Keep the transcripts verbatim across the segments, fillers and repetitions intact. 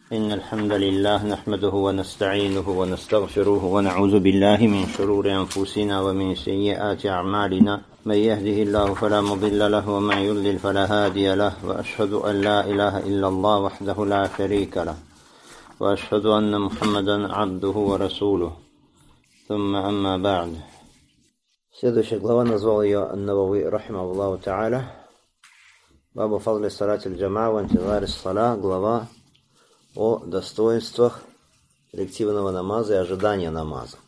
إن الحمد لله نحمده ونستعينه ونستغفره ونعوذ بالله من شرور أنفسنا ومن سيئات أعمالنا من يهده الله فلا مضل له ومن يضلل فلا هادي له وأشهد أن لا إله إلا الله وحده لا شريك له وأشهد أن محمدا عبده ورسوله ثم أما بعد. Следующая глава, назвал ее Ан-Навави рахимахуллаху та'аля, бабу фадли салати аль-джамаа ва интизари ссала, глава о достоинствах коллективного намаза и ожидания намаза.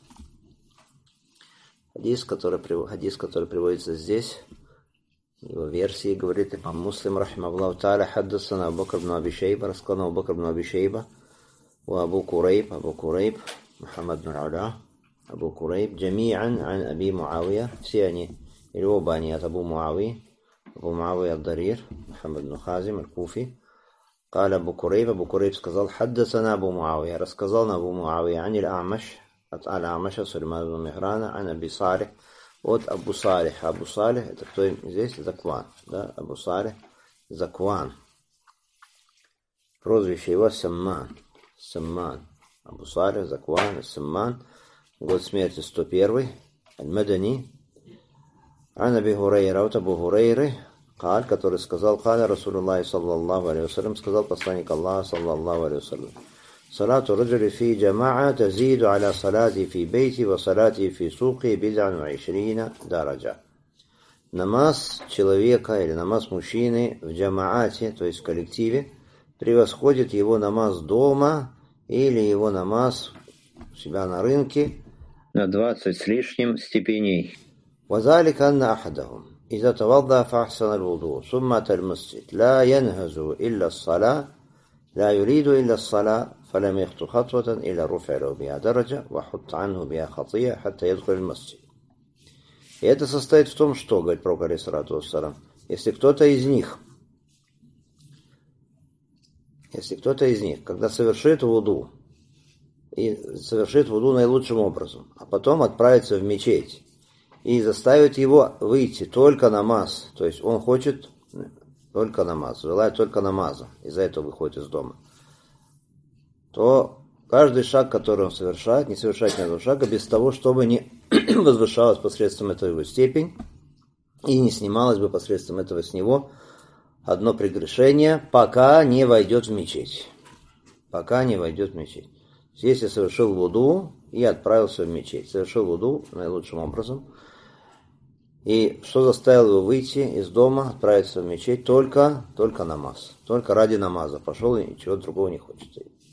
Хадис, который, хадис, который приводится здесь, его версии, говорит имам Муслим рахимахуллаху та'аля, хаддасана Абу Бакр ибн Аби Шейба, рассказал Абу Бакр ибн Аби Шейба, ва Абу Курейб, Абу Курейб, Мухаммад ибн Аля, Абу Курейб, джами'ан ан Аби Муавия, все они, или оба они от Абу Муави, Абу Муавия ад-Дарир, Мухаммад ибн Хазим аль-Куфи. قال أبو كريب أبو كريب сказал حدثنا أبو معاوية рассказал на Абу Муавия عن الأعمش от Аль-Амаша Сулеймана ибн Михрана عن أبي صالح от Абу Салих. Абу Салих это кто здесь? Закван, да? Абу Салих Закван. Прозвище его Самман. Самман. Абу Салих Закван Самман. Год смерти сто первый. Аль-Мадани. عن أبي هريرة от Абу Хурейры, قال, который сказал, قال Расулуллахи саллаллаху алейхи вассалям, сказал посланник Аллаха саллаллаху алейхи вассалям, салату раджули фи джамаа тазиду аля салати фи бейти ва салати фи суки бид'ан ва ишрина дараджа. Намаз человека или намаз мужчины в джамаате, то есть в коллективе, превосходит его намаз дома или его намаз у себя на рынке на двадцать с лишним степеней. وذلك أن أحدهم إذا توضأ فأحسن الوضوء ثم أتى المسجد لا ينهز إلا الصلاة لا يريد إلا الصلاة فلم يخطو خطوة إلا رفع له بها درجة وحط عنه بها خطيئة حتى يدخل المسجد. И это состоит в том, что, говорит пророк алейхиссалату вассалам, если кто-то из них, если кто-то из них, когда совершит вуду, и совершит вуду наилучшим образом, а потом отправится в мечеть, и заставит его выйти только намаз, то есть он хочет только намаз, желает только намаза, из-за этого выходит из дома, то каждый шаг, который он совершает, не совершает ни одного шага без того, чтобы не возвышалась посредством этого его степень и не снималось бы посредством этого с него одно прегрешение, пока не войдет в мечеть. Пока не войдет в мечеть. Если совершил вуду и отправился в мечеть, совершил вуду наилучшим образом, и что заставило его выйти из дома, отправиться в мечеть? Только, только намаз. Только ради намаза. Пошел и ничего другого не хочет.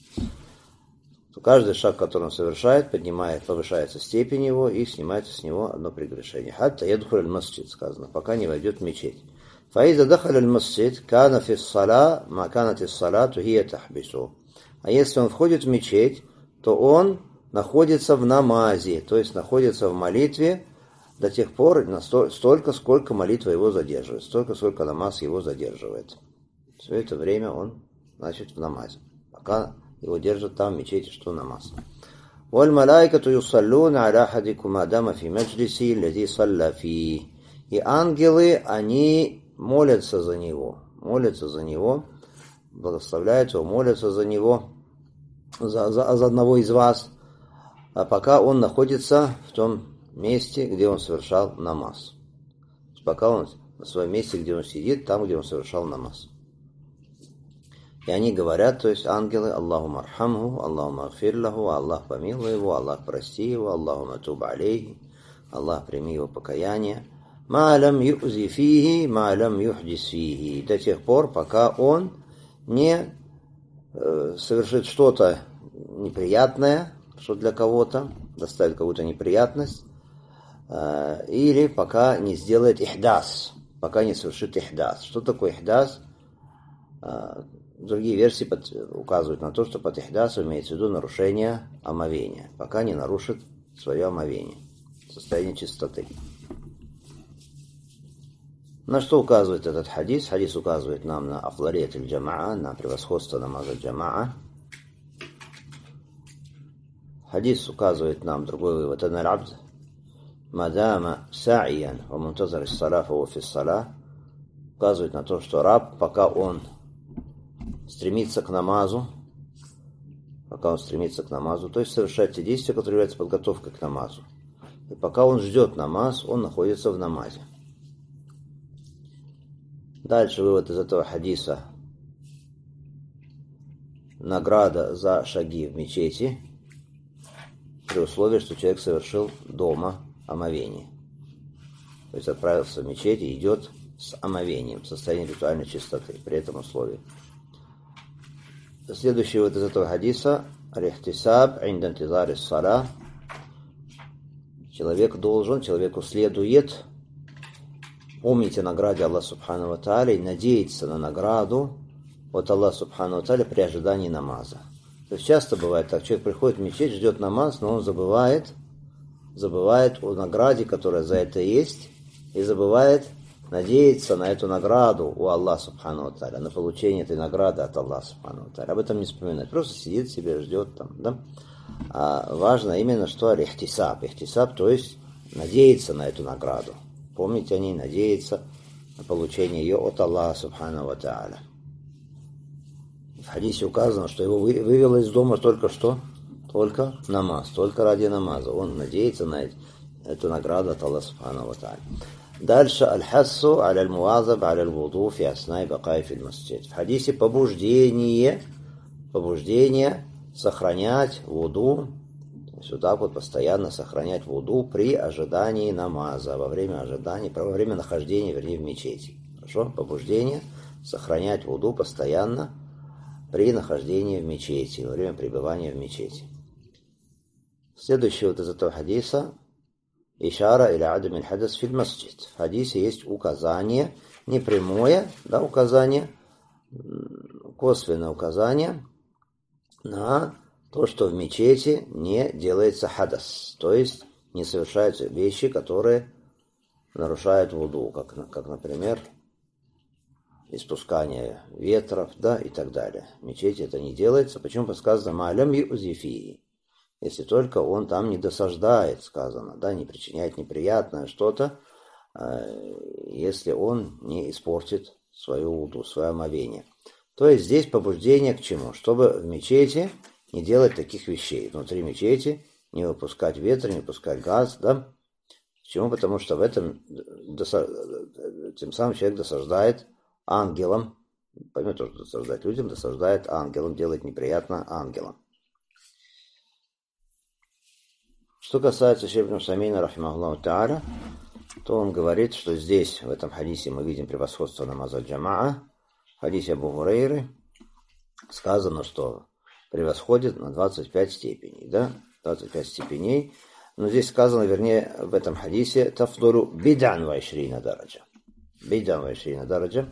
То каждый шаг, который он совершает, поднимает, повышается степень его и снимается с него одно прегрешение. Хатта ядхуль аль-масджид, сказано, пока не войдет в мечеть. Фаиза дахаль аль-масджид, кана фис сала, ма канат ис салату хия тахбису. А если он входит в мечеть, то он находится в намазе, то есть находится в молитве, до тех пор, столько, сколько молитва его задерживает, столько, сколько намаз его задерживает. Все это время он, значит, в намазе, пока его держат там в мечети, что намаз. وَالْمَلَائِكَةُ يُصَلُّونَ عَلَى أَحَدِكُمْ مَا فِي مَجْلِسِهِ الَّذِي صَلَّى فِيهِ. И ангелы, они молятся за него, молятся за него, благословляют его, молятся за него, за, за, за одного из вас, а пока он находится в том месте, где он совершал намаз. Пока он на своем месте, где он сидит, там, где он совершал намаз. И они говорят, то есть ангелы, Аллаху мархамху, Аллаху магфирлаху, Аллах помилуй его, Аллах прости его, Аллаху матуб алейхи, Аллах прими его покаяние. Ма лам ю'зи фихи, ма лам юхдис фихи. До тех пор, пока он не э, совершит что-то неприятное, что для кого-то, доставит какую-то неприятность, или пока не сделает ихдас, пока не совершит ихдас. Что такое ихдас? Другие версии указывают на то, что под ихдасом имеется в виду нарушение омовения, пока не нарушит свое омовение, состояние чистоты. На что указывает этот хадис? Хадис указывает нам на афлалият аль-джамаа, на превосходство намаза джамаа. Хадис указывает нам другой вывод. Ан аль-абд мадама са'иян ва мунтазар ис-сала фа фи ис-сала, указывает на то, что раб, пока он стремится к намазу, пока он стремится к намазу, то есть совершает те действия, которые являются подготовкой к намазу. И пока он ждет намаз, он находится в намазе. Дальше вывод из этого хадиса. Награда за шаги в мечети, при условии, что человек совершил дома омовение. То есть отправился в мечеть и идет с омовением, в состоянии ритуальной чистоты, при этом условии. Следующий вот из этого хадиса. Рихтисаб инда интизари ссала. Человек должен, человеку следует помнить о награде Аллаха Субхану ва Тааля и надеяться на награду от Аллаха Субхану ва Тааля при ожидании намаза. То есть часто бывает так, человек приходит в мечеть, ждет намаз, но он забывает, забывает о награде, которая за это есть, и забывает надеяться на эту награду у Аллаха Субхану ва Тааля, на получение этой награды от Аллаха Субхану ва Тааля. Об этом не вспоминать, просто сидит себе, ждет там, да? А важно именно, что рихтисаб. Рихтисаб, то есть надеяться на эту награду. Помнить о ней, надеяться на получение ее от Аллаха Субхану ва Тааля. В хадисе указано, что его вывело из дома только что? Только намаз, только ради намаза. Он надеется на эту награду от Аллаха Субхану ва Тааля. Дальше аль-хассу аль-муазаб аль-вуду фи аснай бакай фи аль-масджид. В хадисе побуждение, побуждение сохранять вуду, то есть вот так вот постоянно сохранять вуду при ожидании намаза, во время ожидания, во время нахождения, вернее, в мечети. Хорошо? Побуждение сохранять вуду постоянно при нахождении в мечети, во время пребывания в мечети. Следующий вот из этого хадиса. Ишара или адам аль-хадас фи аль-масджид. В хадисе есть указание, не прямое, да, указание, косвенное указание на то, что в мечети не делается хадас, то есть не совершаются вещи, которые нарушают вуду, как, как например, испускание ветров, да, и так далее. В мечети это не делается. Почему сказано «Ма'лям ю'зифии», если только он там не досаждает, сказано, да, не причиняет неприятное что-то, если он не испортит свою вуду, свое омовение. То есть здесь побуждение к чему? Чтобы в мечети не делать таких вещей. Внутри мечети не выпускать ветер, не выпускать газ, да? Почему? Потому что в этом тем самым человек досаждает ангелам. Поймет, что досаждать людям, досаждает ангелам, делает неприятно ангелам. Что касается Шейх ибн Усаймина, рахимахуллаху тааля, то он говорит, что здесь, в этом хадисе, мы видим превосходство намаза джамаа. В хадисе Абу Хурайры сказано, что превосходит на двадцать пять степеней, да, двадцать пять степеней. Но здесь сказано, вернее, в этом хадисе, тафдуру бидан ва ишрина дараджа. Бидан ва ишрина дараджа.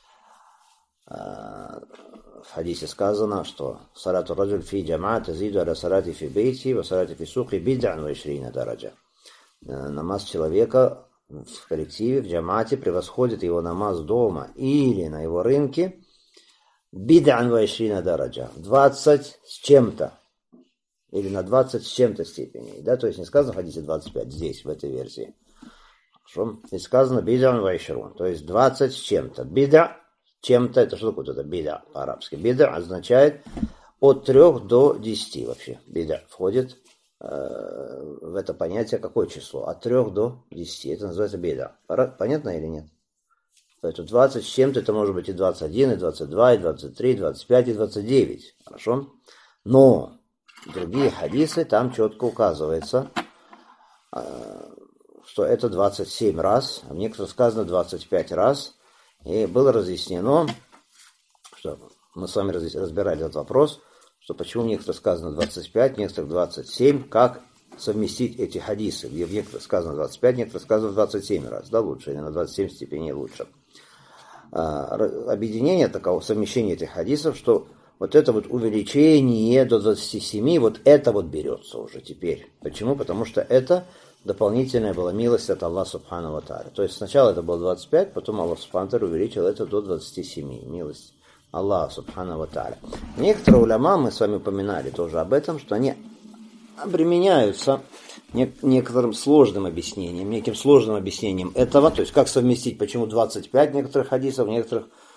В хадисе сказано, что салату раджуль фи джамаа тазиду аля салати фи бейти ва салати фи суки бидан ва ишрина дараджа. Намаз человека в коллективе, в джамаате превосходит его намаз дома или на его рынке бидан ва ишрина дараджа, двадцать с чем-то, или на двадцать с чем-то степеней, да, то есть не сказано в хадисе двадцать пять здесь, в этой версии. Хорошо? Здесь сказано бидан ва ишрун, то есть двадцать с чем-то. Бида чем-то, это что такое это бида по-арабски? Бида означает от трех до десяти вообще. Бида входит э, в это понятие какое число? От трех до десяти. Это называется бида. Понятно или нет? Поэтому двадцать с чем-то, это может быть и двадцать один, и двадцать два, и двадцать три, и двадцать пять, и двадцать девять. Хорошо? Но другие хадисы, там четко указывается, э, что это двадцать семь раз, а в некоторых сказано двадцать пять раз. И было разъяснено, что мы с вами разбирали этот вопрос, что почему в некоторых сказано двадцать пять, в некоторых двадцать семь, как совместить эти хадисы, где в некоторых сказано двадцать пять, в некоторых сказано двадцать семь раз, да, лучше, или на двадцать семь степеней лучше. А, объединение такого, совмещение этих хадисов, что вот это вот увеличение до двадцати семи, вот это вот берется уже теперь. Почему? Потому что это дополнительная была милость от Аллаха Субхану ва Тааля. То есть сначала это было двадцать пять, потом Аллах Субхану ва Тааля увеличил это до двадцати семи. Милость Аллаха Субхану ва Тааля. Некоторые уляма, мы с вами упоминали тоже об этом, что они обременяются некоторым сложным объяснением, неким сложным объяснением этого, то есть как совместить, почему двадцать пять некоторых хадисов, некоторых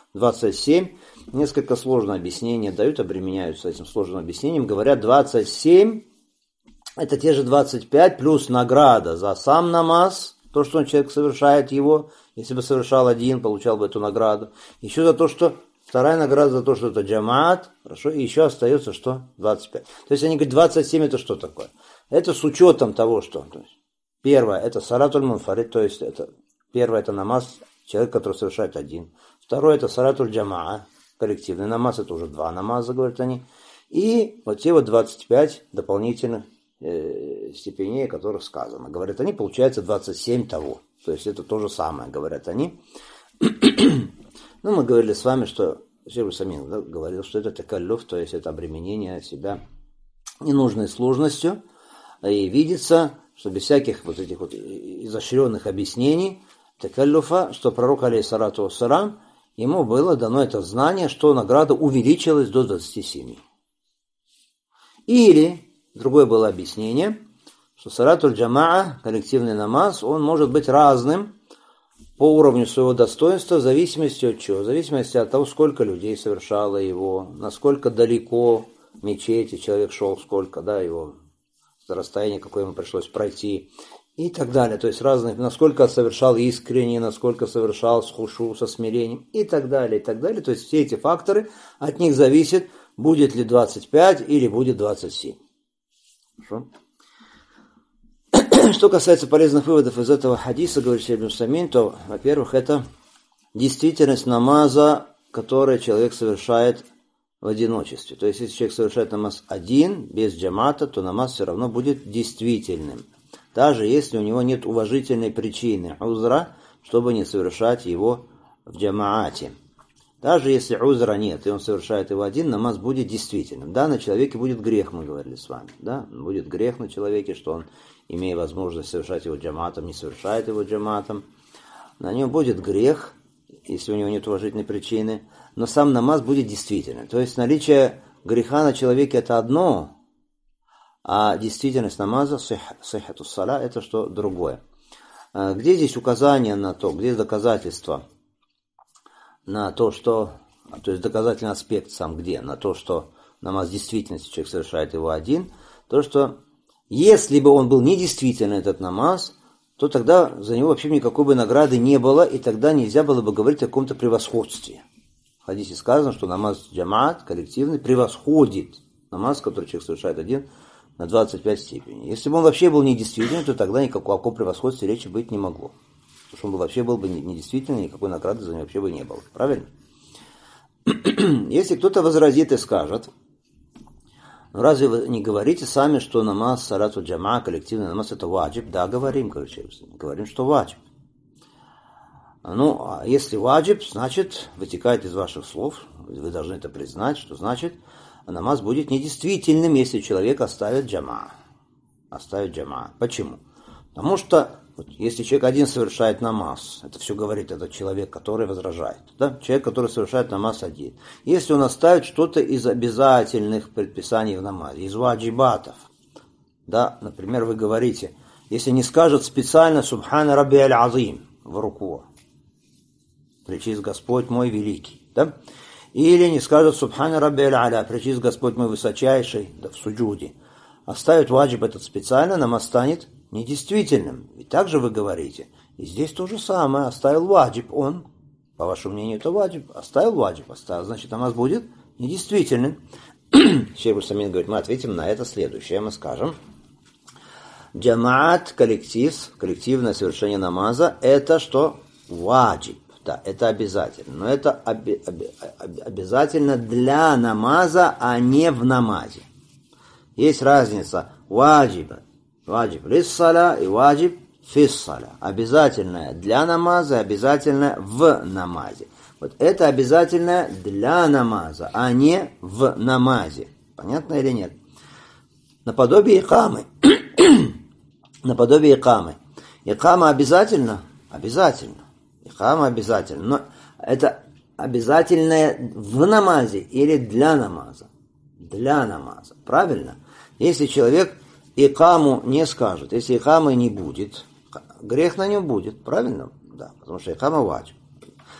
двадцать семь. Несколько сложное объяснение дают, обременяются этим сложным объяснением. Говорят, двадцать семь это те же двадцать пять плюс награда за сам намаз, то, что он человек совершает его. Если бы совершал один, получал бы эту награду. Еще за то, что вторая награда за то, что это джамаат, хорошо, и еще остается что? двадцать пять. То есть они говорят, двадцать семь это что такое? Это с учетом того, что... То есть, первое, это салатуль мунфарид, то есть это, первое, это намаз, человек, который совершает один. Второе, это салатуль джамаа, коллективный намаз, это уже два намаза, говорят они. И вот те вот двадцать пять дополнительных э, степеней, о которых сказано. Говорят они, получается двадцать семь того. То есть это то же самое, говорят они. Ну, мы говорили с вами, что Шейх Самин да, говорил, что это такаллюф, то есть это обременение себя ненужной сложностью. И видится, что без всяких вот этих вот изощренных объяснений, такаллюфа, что пророк алейхиссалату вассалам, ему было дано это знание, что награда увеличилась до двадцати семи. Или, другое было объяснение, что салатуль джамаа, коллективный намаз, он может быть разным по уровню своего достоинства в зависимости от чего? В зависимости от того, сколько людей совершало его, насколько далеко мечети человек шел, сколько, да, его расстояние, какое ему пришлось пройти и так далее. То есть разные, насколько совершал искренне, насколько совершал с хушу, со смирением и так далее, и так далее. То есть все эти факторы, от них зависит, будет ли двадцать пять или будет двадцать семь. Хорошо? Что касается полезных выводов из этого хадиса, говорит Шейх ибн Усаймин, то, во-первых, это действительность намаза, который человек совершает в одиночестве. То есть, если человек совершает намаз один, без джамата, то намаз все равно будет действительным. Даже если у него нет уважительной причины, узра, чтобы не совершать его в джамаате. Даже если узра нет, и он совершает его один, намаз будет действительным. Да, на человеке будет грех, мы говорили с вами. Да, будет грех на человеке, что он, имея возможность совершать его джаматом, не совершает его джаматом. На нем будет грех, если у него нет уважительной причины, но сам намаз будет действительным. То есть наличие греха на человеке это одно, а действительность намаза, сихату сала, это что другое. Где здесь указание на то, где доказательство на то, что, то есть доказательный аспект сам где, на то, что намаз действительности человек совершает его один, то, что если бы он был недействительный, этот намаз, то тогда за него вообще никакой бы награды не было, и тогда нельзя было бы говорить о каком-то превосходстве. В хадисе сказано, что намаз джамаат, коллективный, превосходит намаз, который человек совершает один, на двадцать пять степеней. Если бы он вообще был недействительный, то тогда никакого о каком превосходстве речи быть не могло. Потому что он бы вообще был бы недействительный, никакой награды за него вообще бы не было. Правильно? Если кто-то возразит и скажет, ну разве вы не говорите сами, что намаз салату джамаа, коллективный намаз, это ваджиб? Да, говорим, короче, говорим, что ваджиб. Ну, а если ваджиб, значит, вытекает из ваших слов, вы должны это признать, что значит, намаз будет недействительным, если человек оставит джамаа. Оставит джамаа. Почему? Потому что, вот, если человек один совершает намаз, это все говорит этот человек, который возражает, да? Человек, который совершает намаз один. Если он оставит что-то из обязательных предписаний в намазе, из ваджибатов, да, например, вы говорите, если не скажет специально «Субхана Рабби аль-Азим» в руку, «Пречист Господь мой великий», да? Или не скажет «Субхана Рабби аль-Аля», «Пречист Господь мой высочайший», да, в суджуде, оставит ваджиб этот специально, намаз станет недействительным. И также вы говорите, и здесь то же самое, оставил ваджиб он, по вашему мнению, это ваджиб, оставил ваджиб, оставил, значит, намаз будет недействительным. Шейх Самин говорит, мы ответим на это следующее, мы скажем, джамаат, коллектив, коллективное совершение намаза, это что? Ваджиб, да, это обязательно, но это оби- оби- обязательно для намаза, а не в намазе. Есть разница ваджиба, ваджиб лиссаля и ваджиб фиссаля. Обязательное для намаза, обязательное в намазе. Вот это обязательное для намаза, а не в намазе. Понятно или нет? Наподобие икамы. Наподобие икамы. Икама обязательно? Обязательно. Икама обязательно. Но это обязательное в намазе или для намаза? Для намаза. Правильно? Если человек икаму не скажет, если икамы не будет, грех на нем будет, правильно? Да, потому что икама ваджиб.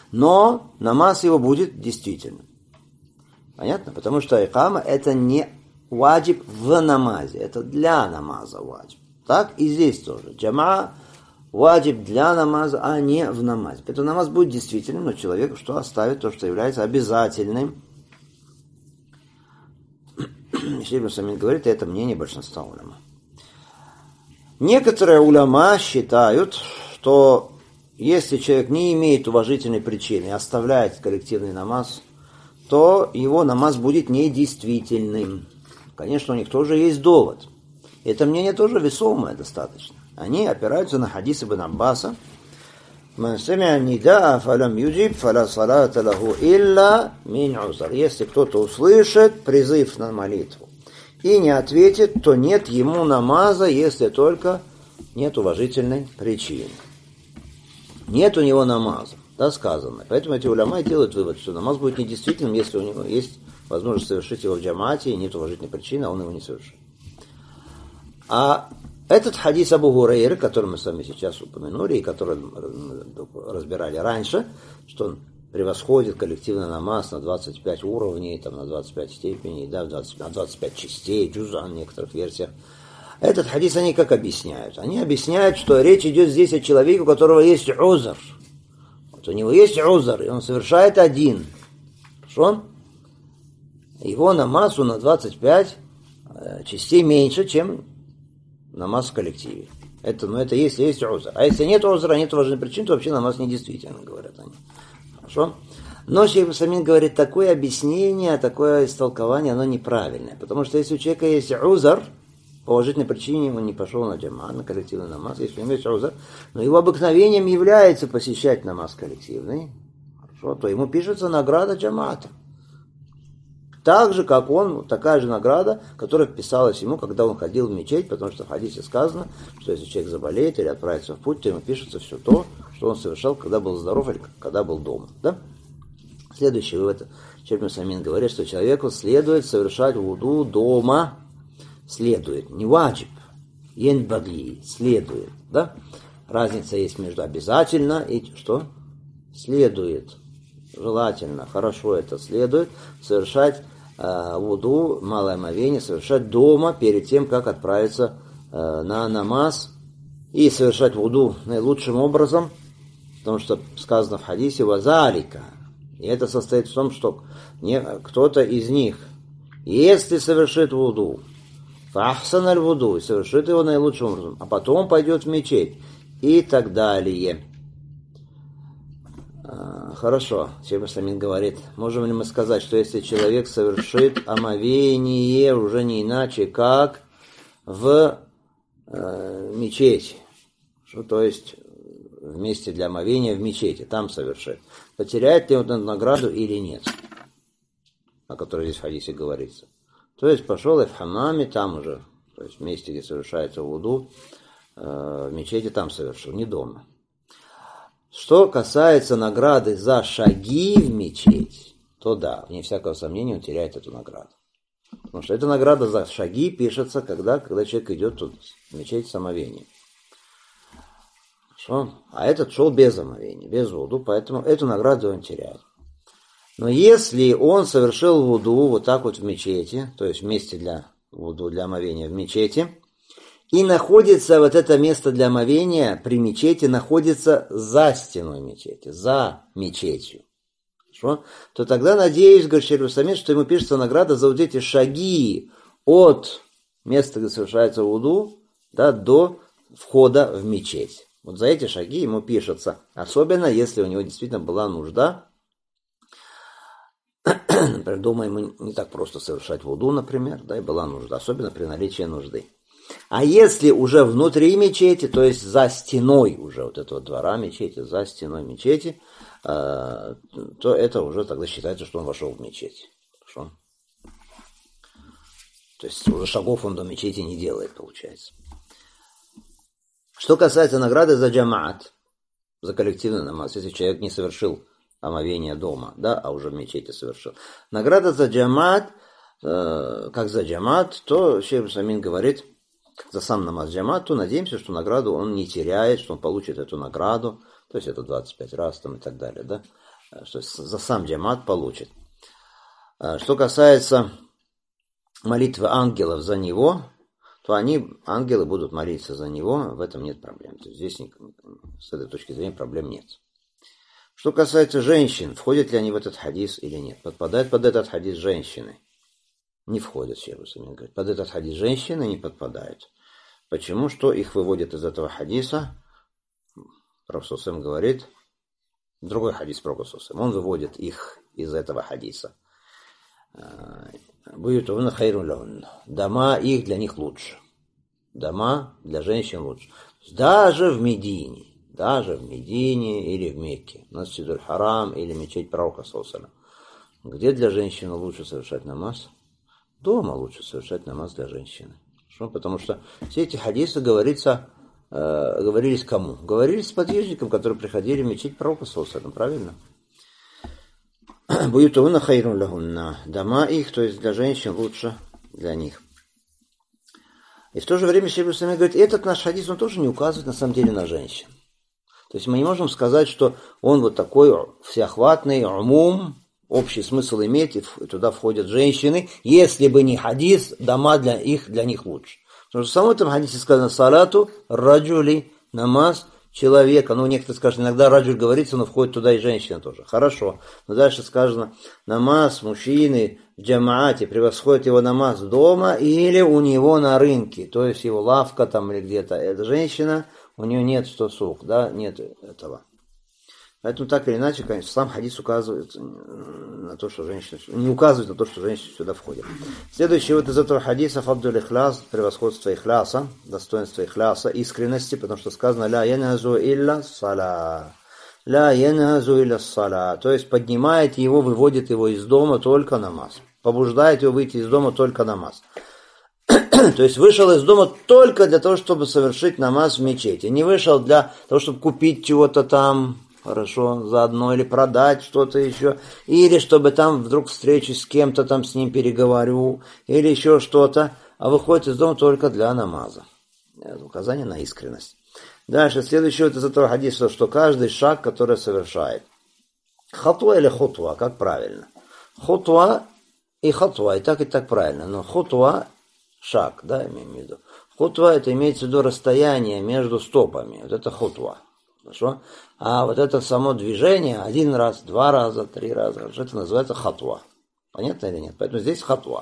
но намаз его будет действительным. Понятно? Потому что икама это не ваджиб в намазе, это для намаза ваджиб. Так и здесь тоже. Джама ваджиб для намаза, а не в намазе. Поэтому намаз будет действительным, но человек что оставит то, что является обязательным. Шейх Самин говорит, это мнение большинства уляма. Некоторые уляма считают, что если человек не имеет уважительной причины и оставляет коллективный намаз, то его намаз будет недействительным. Конечно, у них тоже есть довод. Это мнение тоже весомое достаточно. Они опираются на хадис ибн Аббаса. Если кто-то услышит призыв на молитву и не ответит, то нет ему намаза, если только нет уважительной причины. Нет у него намаза, да, сказано. Поэтому эти уляма делают вывод, что намаз будет недействительным, если у него есть возможность совершить его в джамаате, и нет уважительной причины, а он его не совершит. А этот хадис Абу Гурейры, который мы с вами сейчас упомянули, и который разбирали раньше, что он превосходит коллективный намаз на двадцать пять уровней, там, на двадцать пять степеней, да, двадцать, на двадцать пять частей, джуза в некоторых версиях. Этот хадис они как объясняют? Они объясняют, что речь идет здесь о человеке, у которого есть узр. Вот у него есть узр, и он совершает один. Хорошо? Его намаз на двадцать пять частей меньше, чем намаз в коллективе. Это, но это если есть узр. А если нет узра, нет важной причины, то вообще намаз недействителен, говорят они. Хорошо? Но Шейх Самин говорит, такое объяснение, такое истолкование, оно неправильное. Потому что если у человека есть узр, по уважительной причине он не пошел на джама, на коллективный намаз, если у него есть узр, но его обыкновением является посещать намаз коллективный, хорошо, то ему пишется награда джамаата. Так же, как он, такая же награда, которая вписалась ему, когда он ходил в мечеть, потому что в хадисе сказано, что если человек заболеет или отправится в путь, то ему пишется все то, что он совершал, когда был здоров или когда был дома. Да? Следующий вывод. Шейх Самин говорит, что человеку следует совершать вуду дома. Следует. Не ваджиб. Янбаги. Следует. Да? Разница есть между обязательно и что? Следует. Желательно, хорошо это следует совершать э, вуду, малое омовение, совершать дома перед тем, как отправиться э, на намаз, и совершать вуду наилучшим образом, потому что сказано в хадисе «вазалика». И это состоит в том, что не, кто-то из них, если совершит вуду, фахсан аль-вуду, совершит его наилучшим образом, а потом пойдет в мечеть и так далее. Хорошо, Шейх Самин говорит, можем ли мы сказать, что если человек совершит омовение уже не иначе, как в э, мечети, что, то есть в месте для омовения в мечети, там совершит, потеряет ли он эту награду или нет, о которой здесь в хадисе говорится. То есть пошел и в хамаме, там уже, то есть в месте, где совершается вуду, э, в мечети там совершил, не дома. Что касается награды за шаги в мечеть, то да, вне всякого сомнения он теряет эту награду. Потому что эта награда за шаги пишется, когда, когда человек идет тут в мечеть с омовением. Хорошо? А этот шел без омовения, без вуду, поэтому эту награду он теряет. Но если он совершил вуду вот так вот в мечети, то есть в месте для вуду, для омовения в мечети, и находится вот это место для омовения при мечети, находится за стеной мечети, за мечетью. Хорошо? То тогда, надеюсь, говорит Шейх Самин, что ему пишется награда за вот эти шаги от места, где совершается вуду, да, до входа в мечеть. Вот за эти шаги ему пишется. Особенно, если у него действительно была нужда. Например, дома ему не так просто совершать вуду, например, да, и была нужда. Особенно при наличии нужды. А если уже внутри мечети, то есть за стеной уже вот этого двора мечети, за стеной мечети, то это уже тогда считается, что он вошел в мечеть. Хорошо? То есть уже шагов он до мечети не делает, получается. Что касается награды за джамаат, за коллективный намаз, если человек не совершил омовение дома, да, а уже в мечети совершил. Награда за джамаат, как за джамаат, то Шейх Самин говорит, за сам намаз джамаат, то надеемся, что награду он не теряет, что он получит эту награду, то есть это двадцать пять раз там и так далее, да, что за сам джамаат получит. Что касается молитвы ангелов за него, то они, ангелы, будут молиться за него, в этом нет проблем. То есть здесь с этой точки зрения проблем нет. Что касается женщин, входят ли они в этот хадис или нет? Подпадают под этот хадис женщины? Не входят, Шейх Усаймин говорит. Под этот хадис женщины не подпадают. Почему? Что их выводит из этого хадиса? Пророк Усаймин говорит, другой хадис Пророка Усаймин, он выводит их из этого хадиса. Буютуна хайрун лахун. Дома их для них лучше. Дома для женщин лучше. Даже в Медине, даже в Медине или в Мекке, Масджидуль Харам или мечеть Пророка саллаллаху. Где для женщины лучше совершать намаз? Дома лучше совершать намаз для женщины. Что? Потому что все эти хадисы говорится, э, говорились кому? Говорились сподвижникам, которые приходили в мечеть Пророка саллаллаху, правильно? Буютуна хайрун лахунна. Дома их, то есть для женщин, лучше для них. И в то же время Шейх Усаймин говорит, этот наш хадис, он тоже не указывает на самом деле на женщин. То есть мы не можем сказать, что он вот такой всеохватный, умум, общий смысл имеет, и туда входят женщины. Если бы не хадис, дома для их, для них лучше. Потому что в самом этом хадисе сказано салату, раджули, намаз человека. Ну, некоторые скажут, иногда раджуль говорится, но входит туда и женщина тоже. Хорошо. Но дальше сказано, намаз мужчины в джамаате превосходит его намаз дома или у него на рынке. То есть его лавка там или где-то. Эта женщина, у нее нет что сук, да, нет этого. Поэтому так или иначе, конечно, сам хадис указывает на то, что женщина, не указывает на то, что женщина сюда входит. Следующий вот из этого хадиса фаддуль ихляс, превосходство ихляса, достоинство ихляса, искренности, потому что сказано ля яназу илля сала. Ля яназу илля сала. То есть поднимает его, выводит его из дома только намаз. Побуждает его выйти из дома только намаз. То есть вышел из дома только для того, чтобы совершить намаз в мечети. Не вышел для того, чтобы купить чего-то там, хорошо, заодно, или продать что-то еще, или чтобы там вдруг встречусь с кем-то, там с ним переговорю, или еще что-то, а выходит из дома только для намаза. Это указание на искренность. Дальше, следующее вот из этого хадиса, что каждый шаг, который совершает. Хатуа или хутуа, как правильно? Хутуа и хатуа, и так, и так правильно, но хутуа шаг, да, имеем в виду. Хутуа это имеется в виду расстояние между стопами, вот это хутуа. Хорошо? А вот это само движение один раз, два раза, три раза, это называется хатуа. Понятно или нет? Поэтому здесь хатуа.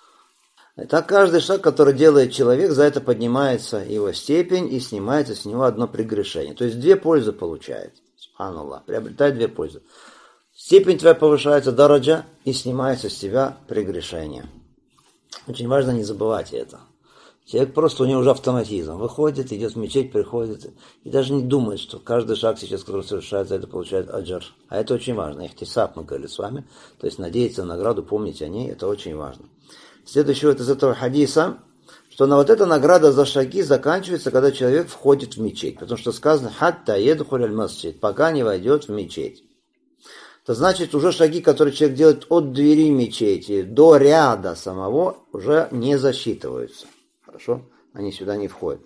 Итак, каждый шаг, который делает человек, за это поднимается его степень и снимается с него одно прегрешение. То есть две пользы получает. Субханаллах. Приобретает две пользы. Степень твоя повышается, дараджа, и снимается с тебя прегрешение. Очень важно не забывать это. Человек просто, у него уже автоматизм. Выходит, идет в мечеть, приходит, и даже не думает, что каждый шаг сейчас, который совершается, это получает аджар. А это очень важно. Ихтисаб мы говорили с вами. То есть надеяться на награду, помнить о ней, это очень важно. Следующее вот из этого хадиса, что на вот эта награда за шаги заканчивается, когда человек входит в мечеть. Потому что сказано «хатта едхуль аль-масджид», пока не войдет в мечеть. Это значит, уже шаги, которые человек делает от двери мечети до ряда самого, уже не засчитываются. Хорошо? Они сюда не входят.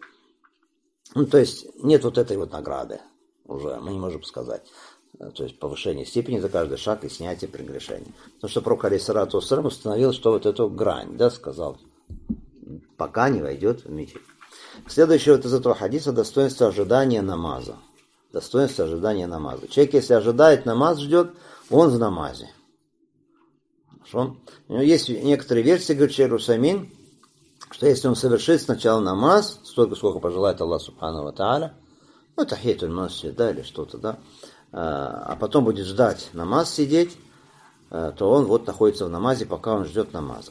Ну, то есть, нет вот этой вот награды уже, мы не можем сказать. То есть, повышение степени за каждый шаг и снятие прегрешений. Потому что пророк алейхиссалату вассалям установил, что вот эту грань, да, сказал, пока не войдет в мечеть. Следующее вот из этого хадиса достоинство ожидания намаза. Достоинство ожидания намаза. Человек, если ожидает намаз, ждет, он в намазе. Хорошо? У него есть некоторые версии, говорит Шейх Усаймин, что если он совершит сначала намаз, столько, сколько пожелает Аллах Субхану ва Тааля, ну, тахиятуль масджид, да, или что-то, да, а потом будет ждать намаз сидеть, то он вот находится в намазе, пока он ждет намаза.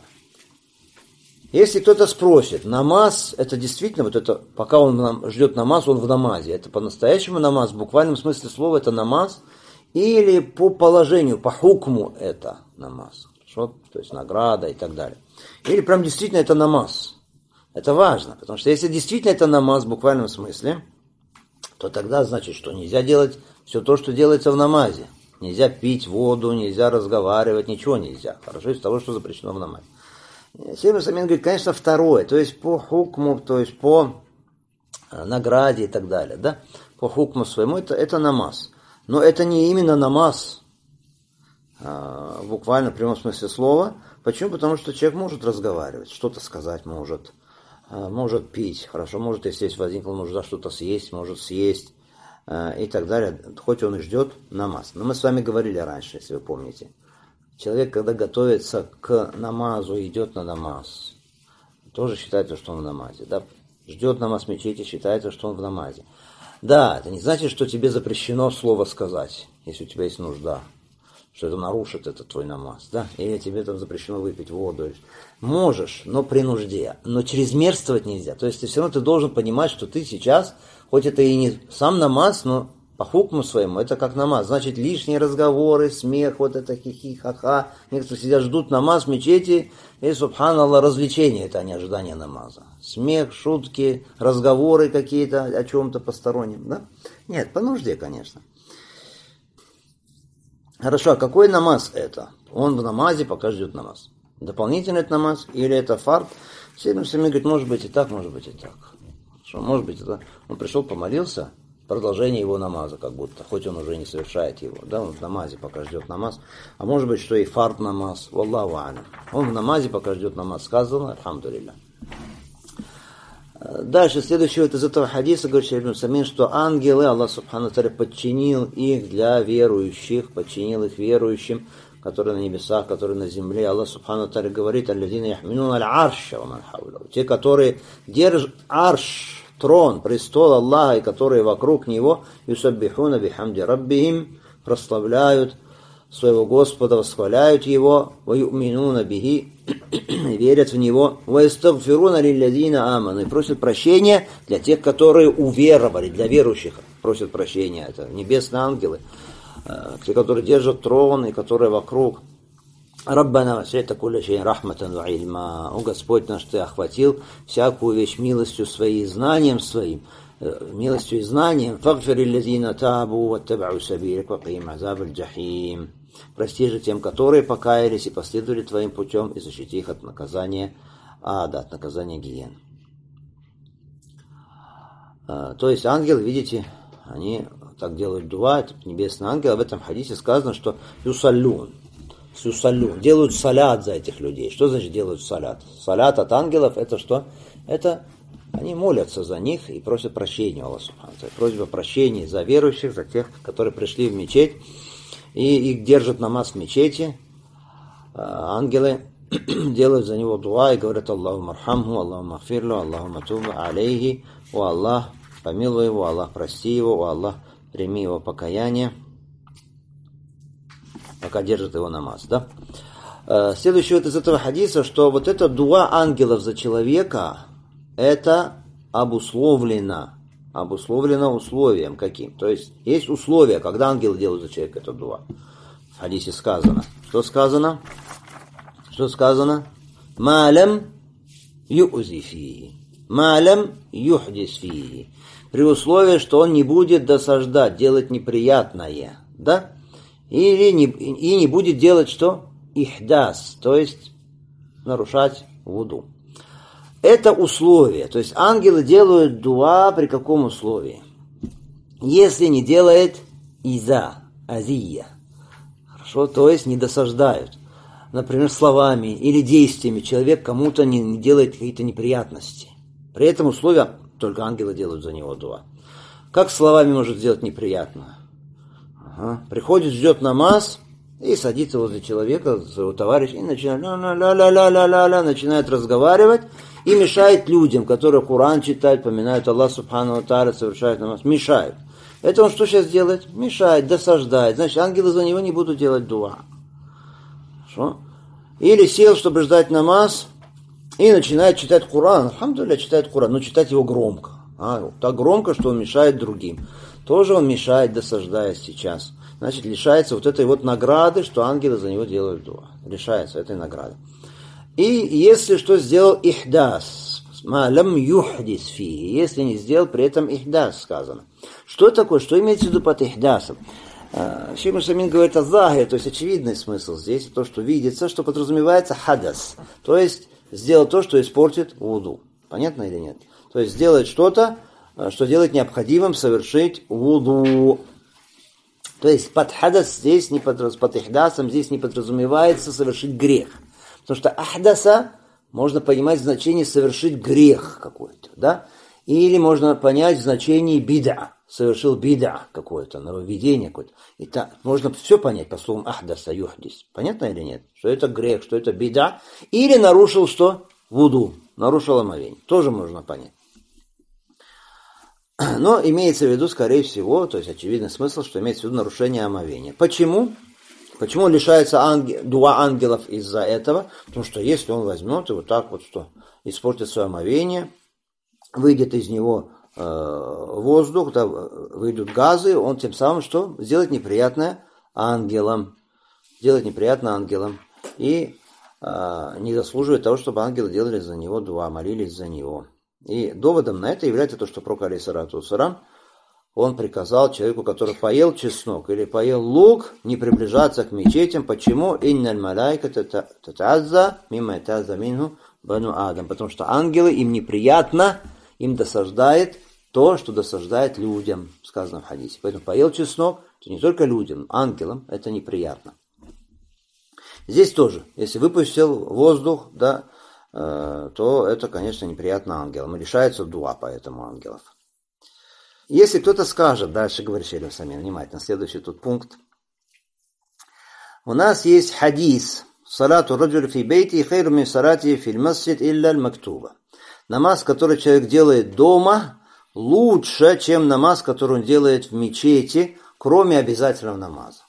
Если кто-то спросит, намаз, это действительно, вот это, пока он ждет намаз, он в намазе, это по-настоящему намаз, в буквальном смысле слова это намаз, или по положению, по хукму это намаз, хорошо? То есть награда и так далее. Или прям действительно это намаз. Это важно, потому что если действительно это намаз в буквальном смысле, то тогда значит, что нельзя делать все то, что делается в намазе. Нельзя пить воду, нельзя разговаривать, ничего нельзя. Хорошо, из того, что запрещено в намазе. Шейх Усаймин говорит, конечно, второе, то есть по хукму, то есть по награде и так далее, да, по хукму своему, это, это намаз. Но это не именно намаз, В буквально в прямом смысле слова. Почему? Потому что человек может разговаривать, что-то сказать может, может пить, хорошо, может, если есть возникла нужда что-то съесть, может съесть и так далее, хоть он и ждет намаз. Но мы с вами говорили раньше, если вы помните. Человек, когда готовится к намазу, идет на намаз, тоже считается, что он в намазе. Да? Ждет намаз в мечети, считается, что он в намазе. Да, это не значит, что тебе запрещено слово сказать, если у тебя есть нужда, что это нарушит этот твой намаз, да? Или тебе там запрещено выпить воду. Можешь, но при нужде. Но чрезмерствовать нельзя. То есть ты все равно ты должен понимать, что ты сейчас, хоть это и не сам намаз, но по хукму своему, это как намаз. Значит, лишние разговоры, смех, вот это хихи-ха-ха. Некоторые сидят, ждут намаз в мечети, и, субханаллах, развлечение, это не ожидание намаза. Смех, шутки, разговоры какие-то о чем-то постороннем, да? Нет, по нужде, конечно. Хорошо, а какой намаз это? Он в намазе, пока ждет намаз. Дополнительный это намаз или это фард? Все сами говорят, может быть и так, может быть и так. Что, может быть это. Он пришел, помолился, продолжение его намаза, как будто, хоть он уже не совершает его, да, он в намазе, пока ждет намаз, а может быть, что и фард намаз, валлаху алям. Он в намазе, пока ждет намаз, сказано, альхамдулилля. Дальше, следующее вот из этого хадиса, говорит Шейх ибн Усаймин, что ангелы, Аллах субхану тааля подчинил их для верующих, подчинил их верующим, которые на небесах, которые на земле. Аллах субхану тааля говорит, аллазина яхмилуна аль-арша ва ман хавлаху. Те, которые держат арш, трон, престол Аллаха, и которые вокруг него, юсаббихуна бихамди раббихим, прославляют своего Господа, восхваляют его, ва ю'минуна бихи, верят в него, ва истагфируна лилладина аману, и просят прощения для тех, которые уверовали, для верующих просят прощения. Это небесные ангелы, те, которые держат трон и которые вокруг. Раббана васи'та кулля шей'ин рахматан ва ильма. О Господь наш, Ты охватил всякую вещь милостью своей, знанием своим, милостью и знанием. Фагфир лиллазина табу ваттабау сабилак ва қим азаб аль-джахим. Прости же тем, которые покаялись и последовали Твоим путем, и защити их от наказания ада, от наказания гиен. То есть ангелы, видите, они так делают дуа, это небесный ангел. В этом хадисе сказано, что юсаллюн. Юсаллюн. Делают салят за этих людей. Что значит делают салят? Салят от ангелов это что? Это они молятся за них и просят прощения у Аллаха субхану ва тааля. Просьба прощения за верующих, за тех, которые пришли в мечеть и их держат намаз в мечети. Ангелы делают за него дуа и говорят: Аллаху мархамху, Аллаху махфирлу, Аллаху матуба алейхи, о Аллах, помилуй его, Аллах, прости его, о Аллах, прими его покаяние, пока держит его намаз, да? Следующее вот из этого хадиса, что вот это дуа ангелов за человека, это обусловлено, обусловлено условием каким. То есть есть условия, когда ангелы делают за человека это дуа. В хадисе сказано. Что сказано? Что сказано? Малям ю'зи фии. Малям юхдис фии. При условии, что он не будет досаждать, делать неприятное, да? Или не, и не будет делать что? Ихдас, то есть нарушать вуду. Это условие. То есть ангелы делают дуа при каком условии? Если не делает иза, азия. Хорошо, то есть не досаждают. Например, словами или действиями человек кому-то не, не делает какие-то неприятности. При этом условия только ангелы делают за него дуа. Как словами может сделать неприятно? Ага. Приходит, ждет намаз и садится возле человека, своего товарища, и начинает, ля-ля-ля-ля-ля-ля, начинает разговаривать и мешает людям, которые Коран читают, поминают Аллах субхану ва тааля, совершают намаз, мешают. Это он что сейчас делает? Мешает, досаждает. Значит, ангелы за него не будут делать дуа. Хорошо? Или сел, чтобы ждать намаз, и начинает читать Коран. Алхамдулилля, читает Коран, но читать его громко. А, так громко, что он мешает другим. Тоже он мешает, досаждает сейчас. Значит, лишается вот этой вот награды, что ангелы за него делают дуа. Лишается этой награды. И если что сделал ихдас, малям юхдис фи, если не сделал при этом ихдас, сказано. Что такое? Что имеется в виду под ихдасом? Шейх ибн Усаймин говорит о захире, то есть очевидный смысл здесь, то, что видится, что подразумевается хадас, то есть сделать то, что испортит вуду. Понятно или нет? То есть сделать что-то, что делает необходимым совершить вуду. То есть под хадас здесь не под, под ихдасом здесь не подразумевается совершить грех. Потому что ахдаса можно понимать в значении совершить грех какой-то, да? Или можно понять в значении бида, совершил бида какое-то, нововведение какое-то. И так, можно все понять по словам ахдаса, юхдис. Понятно или нет? Что это грех, что это бида. Или нарушил что? Вуду, нарушил омовение. Тоже можно понять. Но имеется в виду, скорее всего, то есть очевидный смысл, что имеется в виду нарушение омовения. Почему? Почему лишается ангел, дуа ангелов из-за этого? Потому что если он возьмет и вот так вот что, испортит свое омовение, выйдет из него э, воздух, да, выйдут газы, он тем самым что? Сделает неприятное ангелам. Сделает неприятно ангелам. И э, не заслуживает того, чтобы ангелы делали за него дуа, молились за него. И доводом на это является то, что пророк алейхиссалату вассалям, он приказал человеку, который поел чеснок или поел лук, не приближаться к мечетям. Почему? Инналь малайка татазза мимма татазза минху бану адам. Потому что ангелы, им неприятно, им досаждает то, что досаждает людям, сказано в хадисе. Поэтому поел чеснок, то не только людям, ангелам это неприятно. Здесь тоже, если выпустил воздух, да, э, то это, конечно, неприятно ангелам. И лишается дуа поэтому ангелов. Если кто-то скажет, дальше говорит Шейх Усаймин, внимательно, следующий тут пункт. У нас есть хадис. Салату раджуль фи бейти хейру мин салати фил масджид илля аль-мактуба. Намаз, который человек делает дома, лучше, чем намаз, который он делает в мечети, кроме обязательного намаза.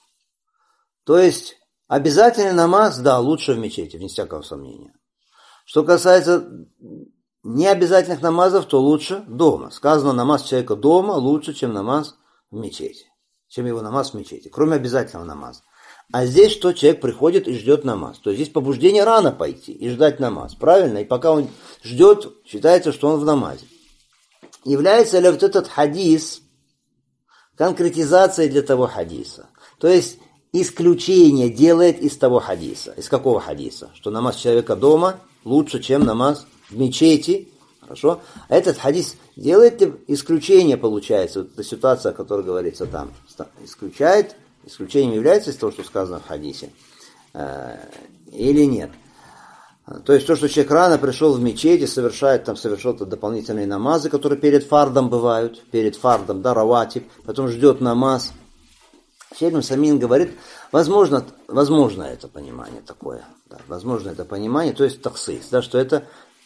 То есть, обязательный намаз, да, лучше в мечети, вне всякого сомнения. Что касается необязательных намазов, то лучше дома. Сказано, намаз человека дома лучше, чем намаз в мечети. Чем его намаз в мечети, кроме обязательного намаза. А здесь что? Человек приходит и ждет намаз. То есть здесь побуждение рано пойти и ждать намаз. Правильно? И пока он ждет, считается, что он в намазе. Является ли вот этот хадис конкретизацией для того хадиса? То есть исключение делает из того хадиса. Из какого хадиса? Что намаз человека дома лучше, чем намаз в мечети. Хорошо? А этот хадис делает исключение, получается. Вот эта ситуация, о которой говорится там. Исключает. Исключением является из того, что сказано в хадисе. Э, или нет. То есть то, что человек рано пришел в мечеть и совершает, там совершил дополнительные намазы, которые перед фардом бывают. Перед фардом, да, раватиб. Потом ждет намаз. Шейх Усаймин говорит, возможно, возможно это понимание такое. Да, возможно это понимание, то есть таксис, да, что это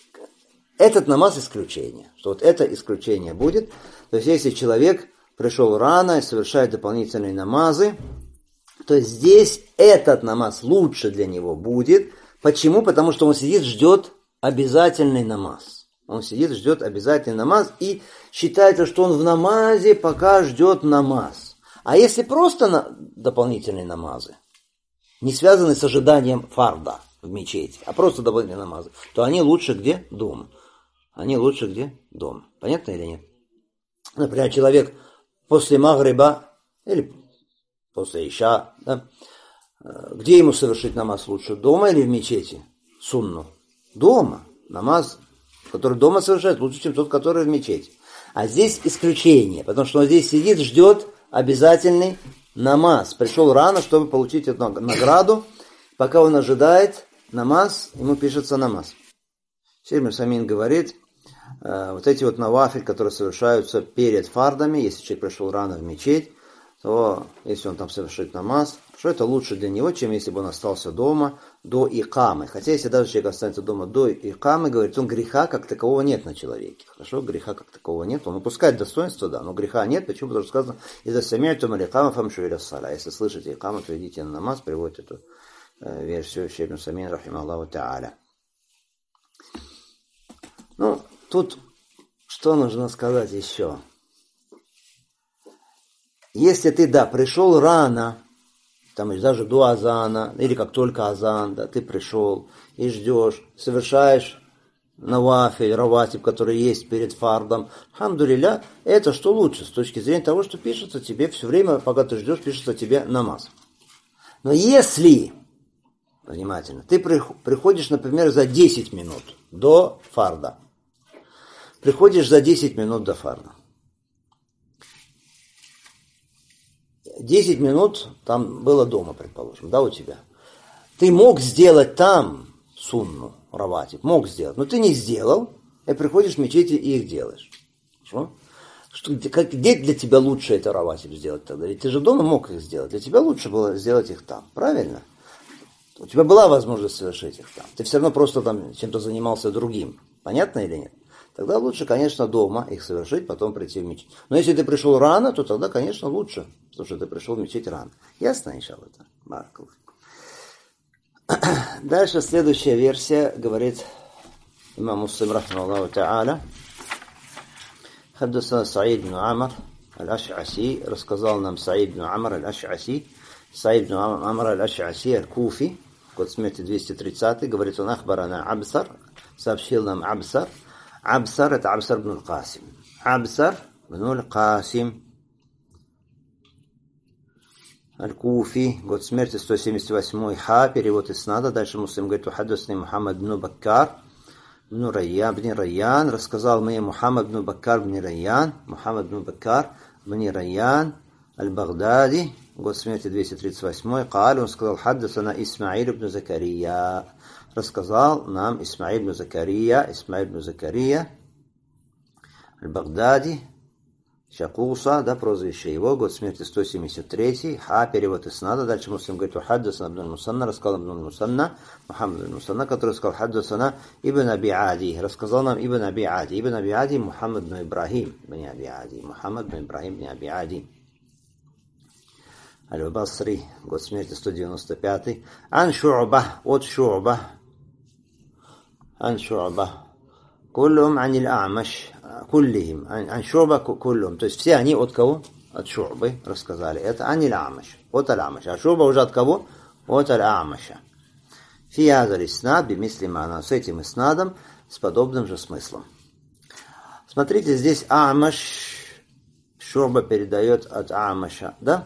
этот намаз исключение. Что вот это исключение будет. То есть если человек пришел рано и совершает дополнительные намазы, то здесь этот намаз лучше для него будет. Почему? Потому что он сидит, ждет обязательный намаз. Он сидит, ждет обязательный намаз и считается, что он в намазе, пока ждет намаз. А если просто на дополнительные намазы, не связанные с ожиданием фарда в мечети, а просто дополнительные намазы, то они лучше где? Дома. Они лучше где? Дома. Понятно или нет? Например, человек после магриба или после иша, да, где ему совершить намаз лучше? Дома или в мечети? Сунну. Дома. Намаз, который дома совершает, лучше, чем тот, который в мечети. А здесь исключение, потому что он здесь сидит, ждет обязательный намаз. Пришел рано, чтобы получить эту награду. Пока он ожидает намаз, ему пишется намаз. Шейх Усаймин говорит, вот эти вот навафиль, которые совершаются перед фардами, если человек пришел рано в мечеть, то если он там совершит намаз, что это лучше для него, чем если бы он остался дома до икамы. Хотя если даже человек останется дома до икамы, говорит, он греха как такового нет на человеке. Хорошо, греха как такового нет. Он упускает достоинство, да, но греха нет. Почему? Потому что сказано, из-за самиртум аликама фамшу иля ссала. Если слышите икаму, то идите на намаз, приводит эту э, версию Шейх Усаймин, рахимахуллаху та'аля. Ну, тут что нужно сказать еще? Если ты, да, пришел рано, там даже до азана, или как только азан, да, ты пришел и ждешь, совершаешь навафиль, раватиб, который есть перед фардом, хамдулилля, это что лучше, с точки зрения того, что пишется тебе все время, пока ты ждешь, пишется тебе намаз. Но если, внимательно, ты приходишь, например, за десять минут до фарда, приходишь за десять минут до фарда, десять минут там было дома, предположим, да, у тебя. Ты мог сделать там сунну, раватиб, мог сделать, но ты не сделал, и приходишь в мечеть и их делаешь. Что? Что, как, где для тебя лучше это раватиб сделать тогда? Ведь ты же дома мог их сделать, для тебя лучше было сделать их там, правильно? У тебя была возможность совершить их там. Ты все равно просто там чем-то занимался другим. Понятно или нет? Тогда лучше, конечно, дома их совершить, потом прийти в мечеть. Но если ты пришел рано, то тогда, конечно, лучше, потому что ты пришел в мечеть рано. Ясно, иншаллах? Баракаллах. Дальше следующая версия говорит имам Муслим рахмахуллаху та'аля. Хаддасана Саид бн Амар аль-Аш'аси, рассказал нам Саид бн Амар аль-Аш'аси. Саид бн Амар аль-Аш'аси аль-Куфи, год смерти двести тридцатый, говорит он: Ахбарана Абсар, сообщил нам Абсар. Абсар — это Абсар бн аль-Касим. Абсар бн аль-Касим аль-Куфи, год смерти сто семьдесят восьмой. Ха, перевод иснада. Дальше Муслим говорит: Ухаддасни Мухаммад бн Баккар бн Райян, бн Райян, рассказал мне Мухаммад бн Баккар бн Райян, Мухаммад бн Баккар бн Райян аль-Багдади, год смерти двести тридцать восьмой. Каль, он сказал: Хаддасана Исмаиль бн Закария, рассказал нам Исмаиль бн Закария, Исмаиль бн Закария аль-Багдади, Шакуса, да, прозвище его, год смерти сто семьдесят третий. Ха, перевод иснада. Дальше Муслим говорит: Хаддасана ибн Мусанна, рассказал ибн Мусанна, Мухаммад ибн Мусанна, который сказал: Хаддасана ибн Аби Ади, рассказал нам ибн Аби Ади. Ибн Аби Ади Мухаммад ибн Ибрахим ибн Аби Ади, Мухаммад ибн Ибрахим ибн Аби Ади аль-Басри, год смерти сто девяносто пятый. Ан Шу'ба, от Шу'ба, Ан Шу'ба, куллум анил А'маш, куллихим, ан Шу'ба куллум, то есть все они от кого? От Шу'бы рассказали. Это анил А'маш, от аль-А'маш. А Шу'ба уже от кого? От аль-А'маша. Фи хаза иснад бимисли ма'на, с этим иснадом, с подобным же смыслом. Смотрите, здесь А'маш, Шу'ба передает от А'маша, да?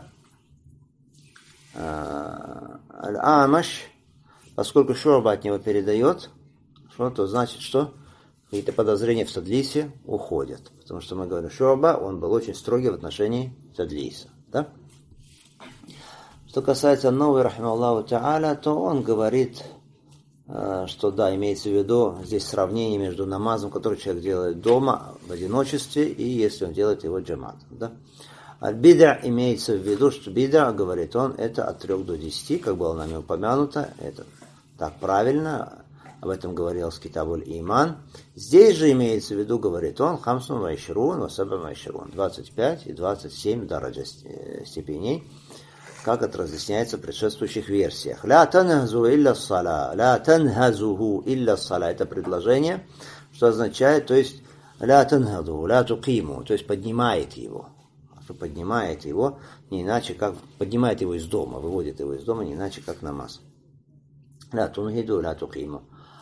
Аль-Амаш, поскольку Шу'ба от него передает, что, то значит, что какие-то подозрения в Тадлисе уходят. Потому что мы говорим, Шу'ба, он был очень строгий в отношении Тадлиса. Да? Что касается новой, рахмаллаху та'аля, то он говорит, что да, имеется в виду здесь сравнение между намазом, который человек делает дома в одиночестве, и если он делает его джаматом. Да? Аль-бид'а имеется в виду, что бид'а, говорит он, это от трех до десяти, как было нами упомянуто, это так правильно, об этом говорилось Китабуль Иман. Здесь же имеется в виду, говорит он, хамсун вайшрун, васаба вайшрун, двадцать пять и двадцать семь дараджа степеней, как это разъясняется в предшествующих версиях. Ля танхазу илля ссала, ля танхазуху илля ссала, это предложение, что означает, то есть, ля танхазу, ля туқиму, то есть поднимает его. Поднимает его, не иначе как поднимает его из дома, выводит его из дома, не иначе как намаз. Ля тунхиду, ля туқиму.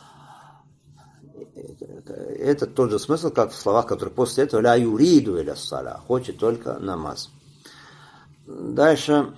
Это тот же смысл, как в словах, которые после этого ля юриду иля ссаля, хочет только намаз. Дальше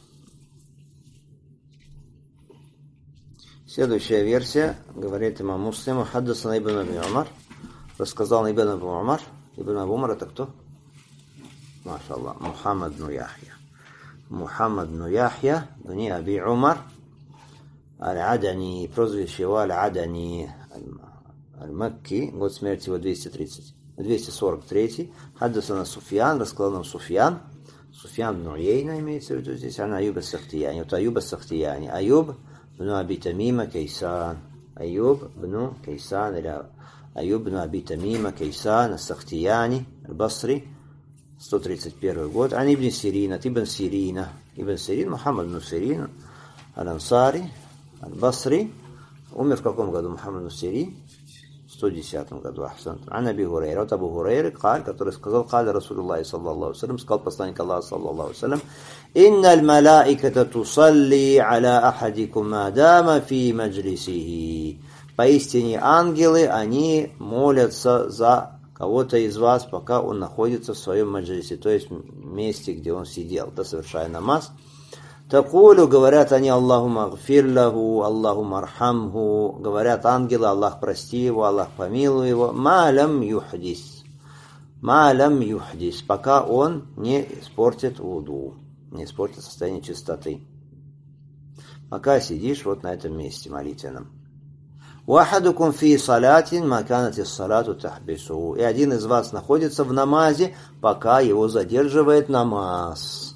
следующая версия, говорит имам Муслим: Хаддасана ибн Аби Умар, рассказал ибн Аби Умар. Ибн Аби Умар это кто? Машаллах, Мухаммад бн Яхья. Мухаммад бн Яхья, бн Аби Умар, Аль-Адани, прозвище его Аль-Адани, Аль-Макки, год смерти его двести тридцать, двести сорок третий. Хаддасана Суфьян, рассказал нам Суфьян. Суфьян бн Уейна имеется в виду здесь, она Аюб ас-Сахтияни. Вот Аюб ас-Сахтияни. Аюб бн Аби Тамима Кейсан. Аюб бн Кейсан, или Аюб бн Аби Тамима Кейсан ас-Сахтияни, Аль-Басри, сто тридцать первый год. Ан ибн Сирин, от ибн Сирина. Ибн Сирин, Мухаммад бн Сирин, Аль-Ансари, Аль-Басри. Умер в каком году Мухаммад бн Сирин? В сто десятом году. Ан Аби Хурейра, от Абу Хурейры, который сказал: Каля Расулуллахи саллаллаху алейхи, сказал посланник Аллаха саллаллаху алейхи: Инна аль-малаиката тусалли аля ахадикум мадама фи маджлисихи. Поистине ангелы, они молятся за кого-то из вас, пока он находится в своем маджлисе, то есть месте, где он сидел, да, совершая намаз. Такулю, говорят они: Аллахумма гфир лаху, Аллахумма архамху, говорят ангелы: Аллах прости его, Аллах помилуй его. Ма лам юхдис, ма лам юхдис, пока он не испортит вуду. не испортит состояние чистоты. Пока сидишь вот на этом месте молитвенном. وَأَحَدُكُمْ فِي صَلَاةٍ مَا كَانَتِ الصَّلَاةُ تَحْبِسُهُ. И один из вас находится в намазе, пока его задерживает намаз.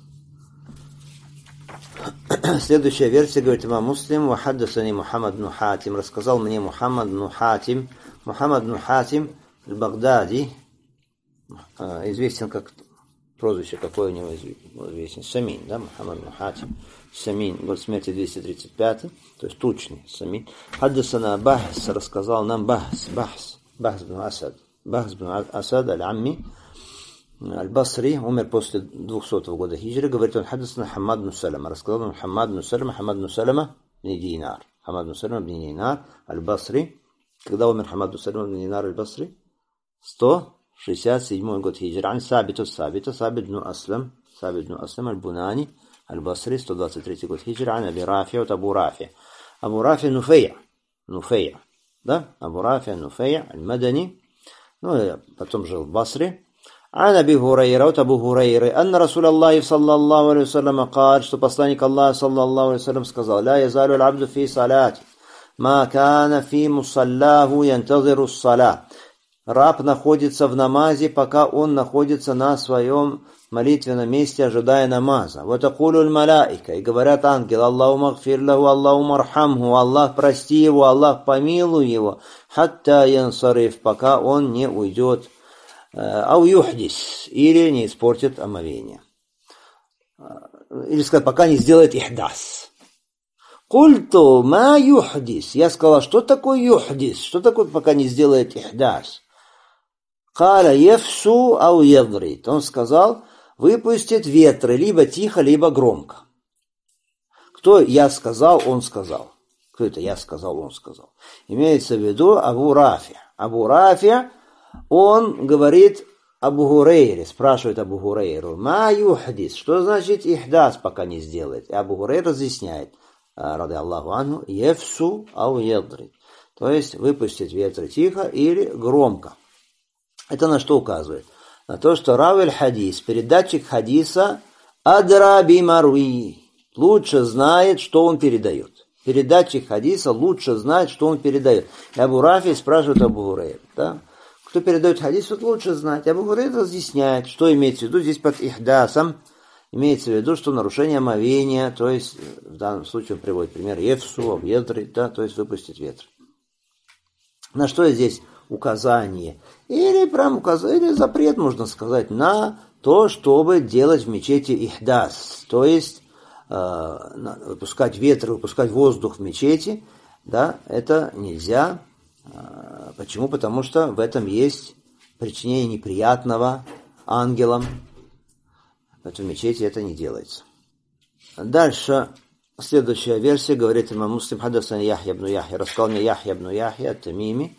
Следующая версия, говорит имам Муслим, «Вахаддасани Мухаммад бн Хатим». Рассказал мне Мухаммад бн Хатим. Мухаммад бн Хатим аль-Багдади, известен как прозвище, какое у него известен, Самин, да, Мухаммад бн Хатим. Самин, год смерти двести тридцать пятый, то есть тучный Самин. Хаддасана Бахс, рассказал нам Бахс, Бахс, Бахс бн Асад. Бахс бн Асад аль-Амми, Аль-Басри, умер после двухсотого года хиджры, говорит он, хаддасана Хаммад бн Салама, рассказал он Хаммад бн Салама, Хаммад бн Салама бн Динар, Хаммад бн Салама бн Динар, Аль-Басри. Когда умер Хаммад бн Салама бн Динар Аль-Басри? сто шестьдесят седьмой год хиджры. Ан Сабиту Сабита, Сабит бн Аслам, Сабит бн Аслам Аль-Бунани, Аль-Басри, сто двадцать третий год хиджры. Ан Аби Рафи, от Абу Рафи. Абу Рафи Нуфейя, Нуфейя, да, Абу Рафи Нуфейя Аль-Мадани, ну, потом жил в Басре. عن أبي هريرة وأبو هريرة أن رسول الله صلى الله عليه وسلم قال что посланник Аллаха صلى الله عليه وسلم сказал لا يزال العبد في صلاة ما كان في مصلاه ينتظر الصلاة. Раб находится в намазе, пока он находится на своем молитвенном месте, ожидая намаза. وتقول الملائكة, и говорят ангелы, اللهم اغفر له, اللهم ارحمه, Аллах прости его, Аллах помилуй его, حتى ينصرف, пока он не уйдет. Ау юхдис, или не испортит омовение. Или сказать, пока не сделает ихдас. Культу ма юхдис. Я сказал, что такое юхдис? Что такое, пока не сделает ихдас? Каля ефсу ау ядрит. Он сказал, выпустит ветры, либо тихо, либо громко. Кто я сказал, он сказал. Кто это я сказал, он сказал. Имеется в виду Абу Рафи. Абу Рафи, он говорит Абу Хурейре, спрашивает Абу Хурейру, ма юхдис, что значит ихдас, пока не сделает? И Абу Хурейр разъясняет, ради Аллаху анху, ефсу ау ядрит, то есть выпустить ветры тихо или громко. Это на что указывает? На то, что равель хадис, передатчик хадиса, адра би маруи, лучше знает, что он передает. Передатчик хадиса лучше знает, что он передает. И Абу Рафи спрашивает Абу Хурейр, да? Кто передает хадис, вот лучше знать. Абу Хурейра разъясняет, что имеется в виду здесь под ихдасом. Имеется в виду, что нарушение омовения, то есть в данном случае он приводит пример ефсу, ветры, да, то есть выпустить ветр. На что здесь указание? Или прям указание, или запрет, можно сказать, на то, чтобы делать в мечети ихдас, то есть э, выпускать ветер, выпускать воздух в мечети, да, это нельзя. Почему? Потому что в этом есть причинение неприятного ангелам. Поэтому в мечети это не делается. Дальше, следующая версия, говорит имам Муслим, хаддасани Яхья бн Яхья, рассказал мне Яхья бн Яхья ат-Тамими,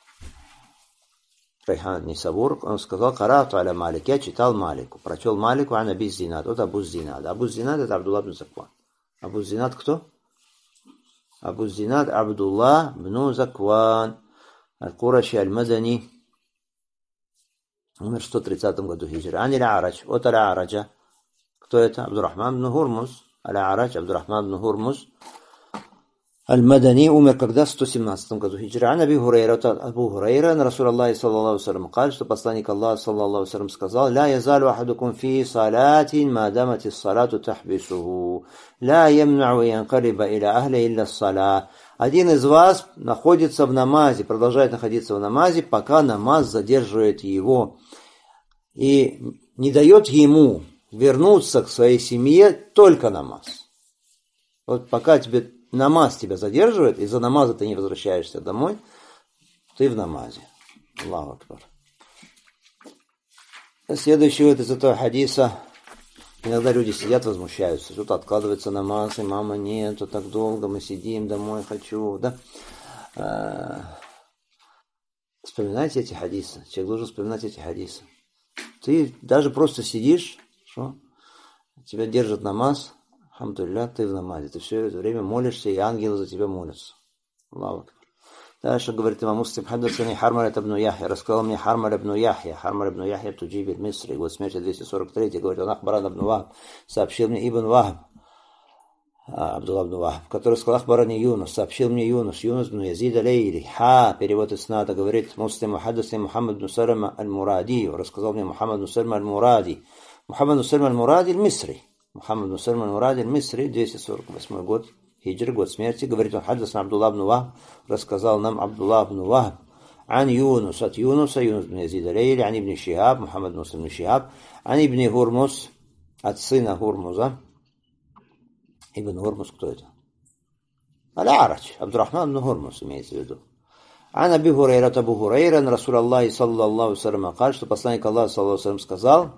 Райхан ан-Нисабур, он сказал, карату аля Малик, я читал Малику, прочел Малику, ан Аби Зинад, от Абу Зинад. Абу Зинад это Абдулла бн Закван. Абу Зинад кто? Абу Зинад Абдулла бн Закван, аль-Кураши аль-Мадани, умер в сто тридцатом году хиджры. Ан аль-Арач, от аль-Араджа. Кто это? Абдурахман бн Хурмуз. Аль-Арач, Абдурахман бн Хурмуз аль-Мадани, умер когда? В сто семнадцатом году хиджры. Ан Аби Хурейра, от Абу Хурейра, на Расул Аллахи саллаллаху алейхи ва саллям, сказал, что посланник Аллаха саллаллаху алейхи ва саллям сказал, ла язалу ахадукум фи салатин, ма дамати салату тахбисуху, ла ямнау янкалиба иля ахли илля салат. Один из вас находится в намазе, продолжает находиться в намазе, пока намаз задерживает его и не дает ему вернуться к своей семье, только намаз. Вот пока тебе намаз тебя задерживает, из-за намаза ты не возвращаешься домой, ты в намазе. Аллаху акбар. Следующий вот из этого хадиса. Иногда люди сидят, возмущаются. Тут откладывается намаз, и мама нет, то так долго мы сидим, домой хочу, да? Вспоминайте эти хадисы. Человек должен вспоминать эти хадисы. Ты даже просто сидишь, что? Тебя держит намаз, алхамдулилля, ты в намазе. Ты все это время молишься, и ангелы за тебя молятся. Аллаху акбар. Дальше говорит имам Муслим, хаддасани Хармаль ибн Яхья, рассказал мне Хармаль ибн Яхья, Хармаль ибн Яхья Туджиби Мисри, год смерти двести сорок третий, говорит, он Ахбаран ибн Вахб, сообщил мне Ибн Вахб, Абдулла ибн Вахб, который сказал Ахбарани Юнус, сообщил мне Юнус, Юнус ибн Язид алейли, ха, перевод из Снада, говорит Муслим, хаддасани Мухаммад ибн Салама аль-Муради, рассказал мне Мухаммад ибн Салама аль-Муради, Мухаммад ибн Салама аль-Муради аль-Мисри, Мухаммад ибн Салама аль-Муради аль-Мисри, двести сорок восьмой год, Хиджр, год смерти, говорит он, хаддасна Абдулла ибн Вахб, рассказал нам Абдулла ибн Вахб, عن يونس от Юнуса, Юнус бн Язид алейли, عن ибн Шихаб, Мухаммад ибн Шихаб, عن ибн Гурмус, от сына Гурмуза. Ибн Гурмус кто это? Аль-Арач, Абдурахман ибн Гурмус имеется в виду. عن أبي هريرة, Абу Хурайра, Расул Аллахи саллаллаху алейхи ва саллям, сказал, что посланник Аллаха саллаллаху алейхи ва саллям сказал: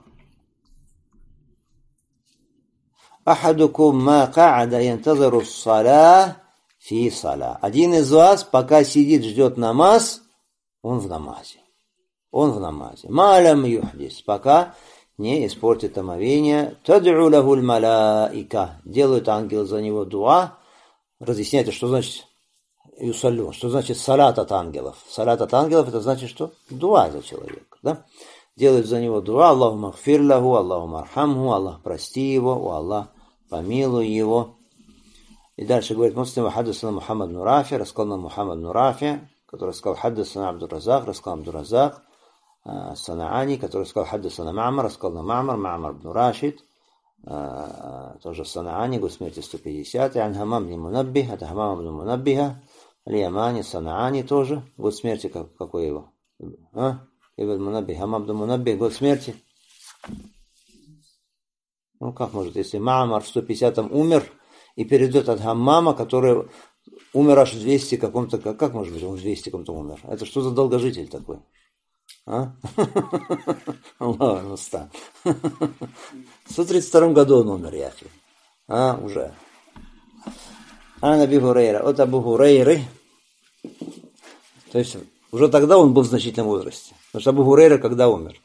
Ахадукум ма ка'ада янтазару ссаля фи саля. Один из вас, пока сидит, ждет намаз, он в намазе. Он в намазе. Малям юхдис, пока не испортит омовение. Тад'у лаху аль-малаика. Делают ангелы за него дуа. Разъясняйте, что значит юсалю, что значит салят от ангелов. Салят от ангелов, это значит, что дуа за человека. Да? Делают за него дуа. Аллаху махфир лаху, Аллаху мархамху, Аллах прости его, о Аллах помилуй его. И дальше говорит Муслим, хаддасана Мухаммад ибн Рафи, рассказал нам Мухаммад ибн Рафи, который сказал хаддасана Абдур-Разак, рассказал Абдур-Разак, Санаани, который сказал хаддасана Ма'мар, рассказал нам Ма'мар, Ма'мар ибн Рашид, тоже Санаани, год смерти сто пятидесятый, ан Хамам ибн Мунаббих, это Хамам ибн Мунаббиха, Аль-Ямани, Санаани тоже, год смерти, как, какой его? А? Ибн Мунаббих, Хамам ибн Мунаббих, год смерти. Ну как может, если Ма'мар в сто пятидесятом умер, и перейдет от Хаммама, который умер аж в двести каком-то, как, как может быть, он в двести каком-то умер? Это что за долгожитель такой? А? Аллах мустан. В сто тридцать втором году он умер, яхи. А, уже. Ан Аби Хурайра, от Абу Хурайры. То есть, уже тогда он был в значительном возрасте. Потому что Абу Хурайра когда умер?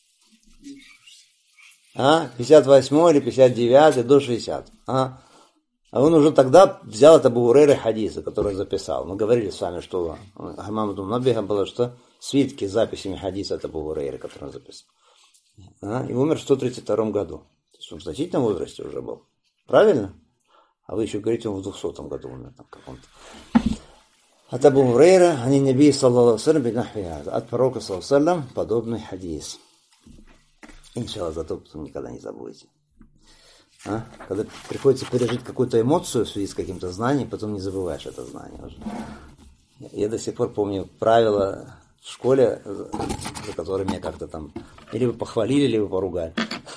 А? пятьдесят восьмой или пятьдесят девятый до шестидесятого. А? А он уже тогда взял от Абу Хурайры хадисы, которые записал. Мы говорили с вами, что Хамам ибн Мунаббиха было, что свитки с записями хадиса от Абу Хурайры, которые он записал. А? И умер в сто тридцать втором году. То есть он в значительном возрасте уже был. Правильно? А вы еще говорите, он в двухсотом году умер. Там, каком-то. От Абу Хурайры, ани наби саллаллаху алейхи, от пророка саллаллаху алейхи, подобный хадис. Иншаллах, зато потом никогда не забудете. А? Когда приходится пережить какую-то эмоцию в связи с каким-то знанием, потом не забываешь это знание уже. Я до сих пор помню правила в школе, за которые меня как-то там либо похвалили, либо поругали.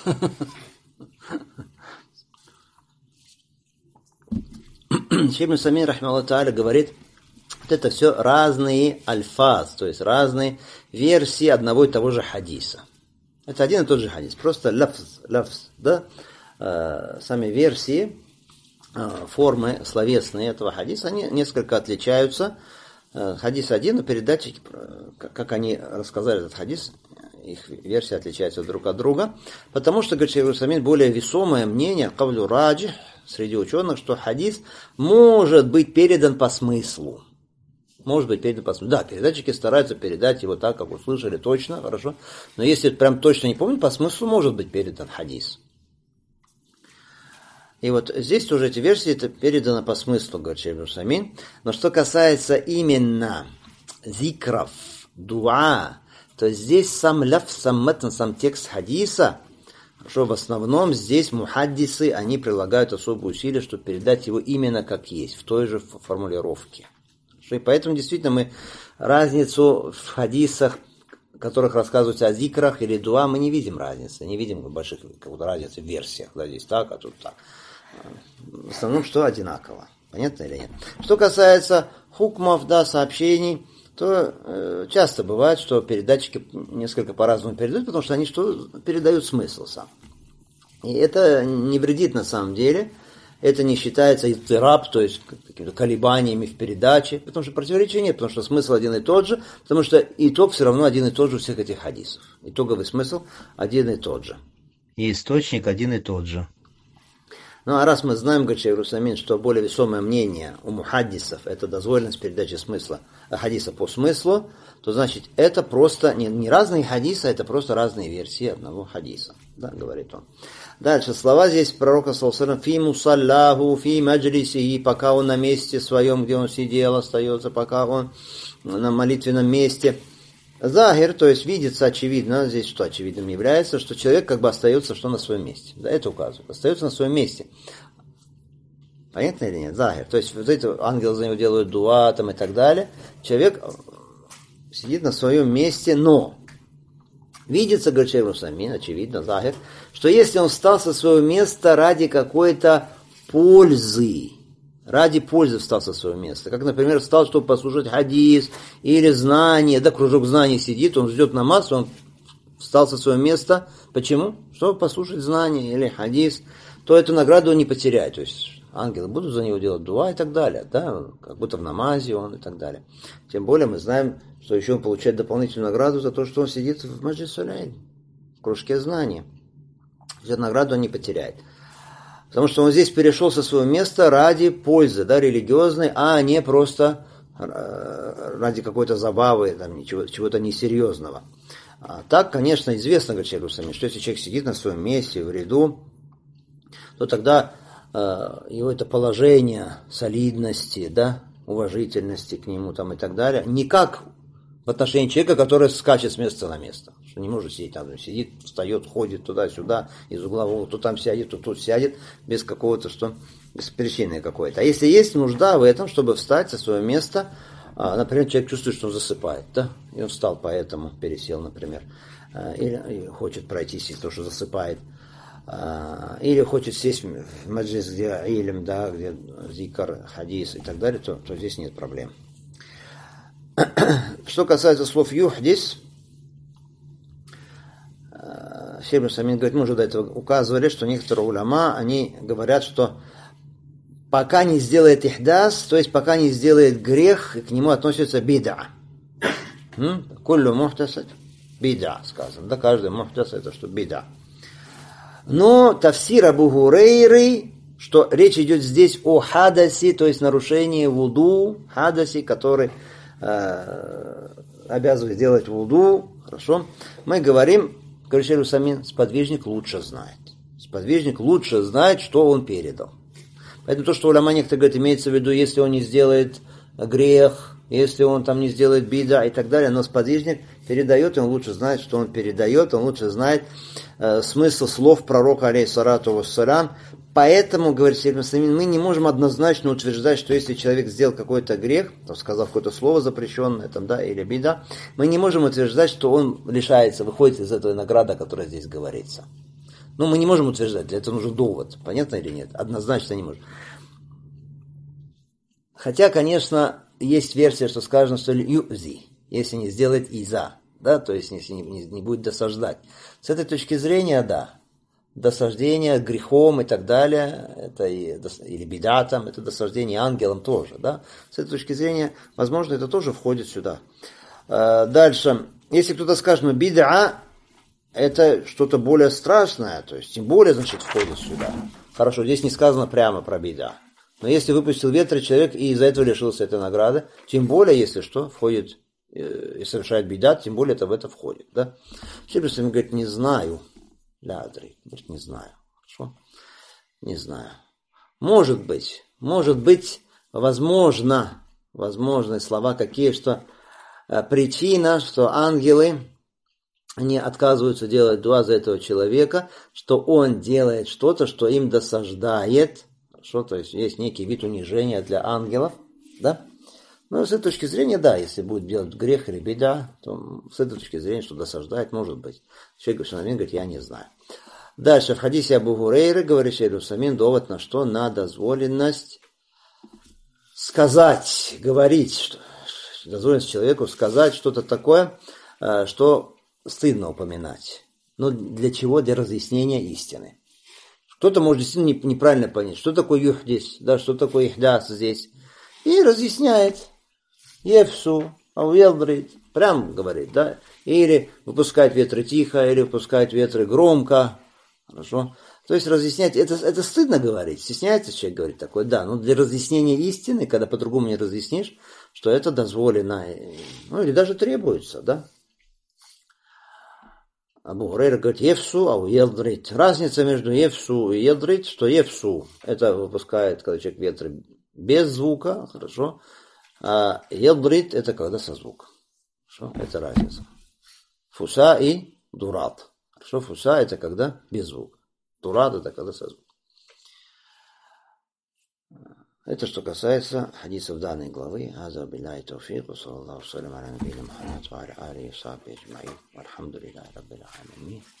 Шейх ибн Усаймин рахимахуллах тааля говорит, вот это все разные альфаз, то есть разные версии одного и того же хадиса. Это один и тот же хадис, просто лафз, лафз, да? Сами версии, формы словесные этого хадиса, они несколько отличаются. Хадис один, но передатчики, как они рассказали этот хадис, их версии отличаются друг от друга, потому что, говорит Шейх ибн Усаймин, более весомое мнение, кавлю раджих, среди ученых, что хадис может быть передан по смыслу. Может быть передан по смыслу. Да, передатчики стараются передать его так, как услышали, точно, хорошо. Но если прям точно не помню, по смыслу может быть передан хадис. И вот здесь тоже эти версии это передано по смыслу, говорит Шейх ибн Усаймин. Но что касается именно зикров, дуа, то здесь сам ляф, сам метн, сам текст хадиса, что в основном здесь мухаддисы, они прилагают особые усилия, чтобы передать его именно как есть, в той же формулировке. И поэтому действительно мы разницу в хадисах, в которых рассказывается о зикрах или дуа, мы не видим разницы, не видим больших какой-то разницы в версиях, да, здесь так, а тут так. В основном, что одинаково. Понятно или нет? Что касается хукмов, да, сообщений, то э, часто бывает, что передатчики несколько по-разному передают, потому что они что передают смысл сам. И это не вредит на самом деле. Это не считается иттираб, то есть какими-то колебаниями в передаче, потому что противоречия нет, потому что смысл один и тот же, потому что итог все равно один и тот же у всех этих хадисов. Итоговый смысл один и тот же. И источник один и тот же. Ну, а раз мы знаем, говорит шейх Русамин, что более весомое мнение у мухаддисов – это дозволенность передачи смысла, хадиса по смыслу, то значит, это просто не, не разные хадисы, это просто разные версии одного хадиса, да, говорит он. Дальше, слова здесь пророка саллаллаху алейхи ва саллям, фи мусаллаху, фи маджлисихи, пока он на месте своем, где он сидел, остается, пока он на молитвенном месте. Захир, то есть видится очевидно, здесь что очевидным является, что человек как бы остается что на своем месте. Да, это указывает. Остается на своем месте. Понятно или нет? Захир. То есть вот эти ангелы за него делают дуа там и так далее. Человек сидит на своем месте, но видится, говорит шейх Русамин, очевидно, захир, что если он встал со своего места ради какой-то пользы, ради пользы встал со своего места. Как, например, встал, чтобы послушать хадис или знание, да, кружок знаний сидит, он ждет намаз, он встал со своего места. Почему? Чтобы послушать знание или хадис, то эту награду он не потеряет. То есть ангелы будут за него делать дуа и так далее, да, как будто в намазе он и так далее. Тем более мы знаем, что еще он получает дополнительную награду за то, что он сидит в маджлис аль-илм, в кружке знаний. Эту награду он не потеряет. Потому что он здесь перешел со своего места ради пользы, да, религиозной, а не просто ради какой-то забавы, там, чего, чего-то несерьезного. А так, конечно, известно, говорит шейх Русамин, что если человек сидит на своем месте, в ряду, то тогда э, его это положение солидности, да, уважительности к нему там, и так далее, не как в отношении человека, который скачет с места на место. Что не может сидеть там, сидит, встает, ходит туда-сюда, из угла в угол, то там сядет, то тут сядет, без какого-то, что, без причины какой-то. А если есть нужда в этом, чтобы встать со своего места, например, человек чувствует, что он засыпает, да, и он встал, поэтому пересел, например, или хочет пройтись, то, что засыпает, или хочет сесть в маджлис, где илм, да, где зикр, хадис и так далее, то, то здесь нет проблем. Что касается слов юхдис, шейх Русамин говорит, мы уже до этого указывали, что некоторые уляма, они говорят, что пока не сделает ихдас, то есть пока не сделает грех, к нему относится бида. Куллю мухтасат бида, сказано. Да, каждый мухтас это что бида. Но тафсир Абу Гурейры, что речь идет здесь о хадасе, то есть нарушении вуду, хадасе, который э, обязывает делать вуду, хорошо. Мы говорим, говорит шейх Русамин, сподвижник лучше знает. Сподвижник лучше знает, что он передал. Поэтому то, что уляма некоторые говорят, имеется в виду, если он не сделает грех, если он там не сделает бида и так далее, но сподвижник передает, и он лучше знает, что он передает, он лучше знает э, смысл слов пророка, алейхиссалату вассалям. Поэтому, говорит шейх Русамин, мы не можем однозначно утверждать, что если человек сделал какой-то грех, то, сказав какое-то слово запрещенное, там, да, или бида, мы не можем утверждать, что он лишается, выходит из этой награды, о которой здесь говорится. Ну, мы не можем утверждать, для этого нужен довод. Понятно или нет? Однозначно не можем. Хотя, конечно, есть версия, что сказано, что юзи, если не сделает иза, да, то есть если не, не, не будет досаждать. С этой точки зрения, да, досаждение грехом и так далее, это и, или бедатом, это досаждение ангелом тоже, да. С этой точки зрения, возможно, это тоже входит сюда. Дальше, если кто-то скажет, ну, бида, это что-то более страшное, то есть тем более, значит, входит сюда. Хорошо, здесь не сказано прямо про бида. Но если выпустил ветер человек и из-за этого лишился этой награды, тем более, если что, входит и совершает бидат, тем более это в это входит. Да? Шейх Русамин говорит, не знаю. Лядрик, говорит, не знаю. Хорошо? Не знаю. Может быть, может быть, возможно, возможны слова какие, что причина, что ангелы, они отказываются делать дуа за этого человека, что он делает что-то, что им досаждает. Что, то есть есть некий вид унижения для ангелов, да? Но с этой точки зрения, да, если будет делать грех или беда, то с этой точки зрения, что досаждает, может быть. Шейх Русамин говорит, я не знаю. Дальше, в хадисе Абу Гурейры, говорит шейх Русамин, довод на что? На дозволенность сказать, говорить, что, дозволенность человеку сказать что-то такое, что стыдно упоминать. Но для чего? Для разъяснения истины. Кто-то может действительно неправильно понять, что такое юхдис, да, что такое ихдас здесь. И разъясняет. Ефсу, ауелдрит, прям говорит, да. Или выпускает ветры тихо, или выпускает ветры громко. Хорошо. То есть разъяснять, это, это стыдно говорить, стесняется человек говорить такое, да, но для разъяснения истины, когда по-другому не разъяснишь, что это дозволено, ну или даже требуется, да. Абу Хурейра говорит, евсу, а у елдрит. Разница между евсу и елдрит, что евсу, это выпускает, когда человек ветры без звука, хорошо, а елдрит, это когда со звуком. Хорошо, это разница. Фуса и дурат. Хорошо, фуса, это когда без звука. Дурат, это когда со звуком. Это что касается хадисов данной главы. Аза билляхи тауфик, ва саллаллаху салям аля набийина Мухаммад ва аля алихи ва сахбихи аджмаин. Вальхамдулиллахи раббил аламин.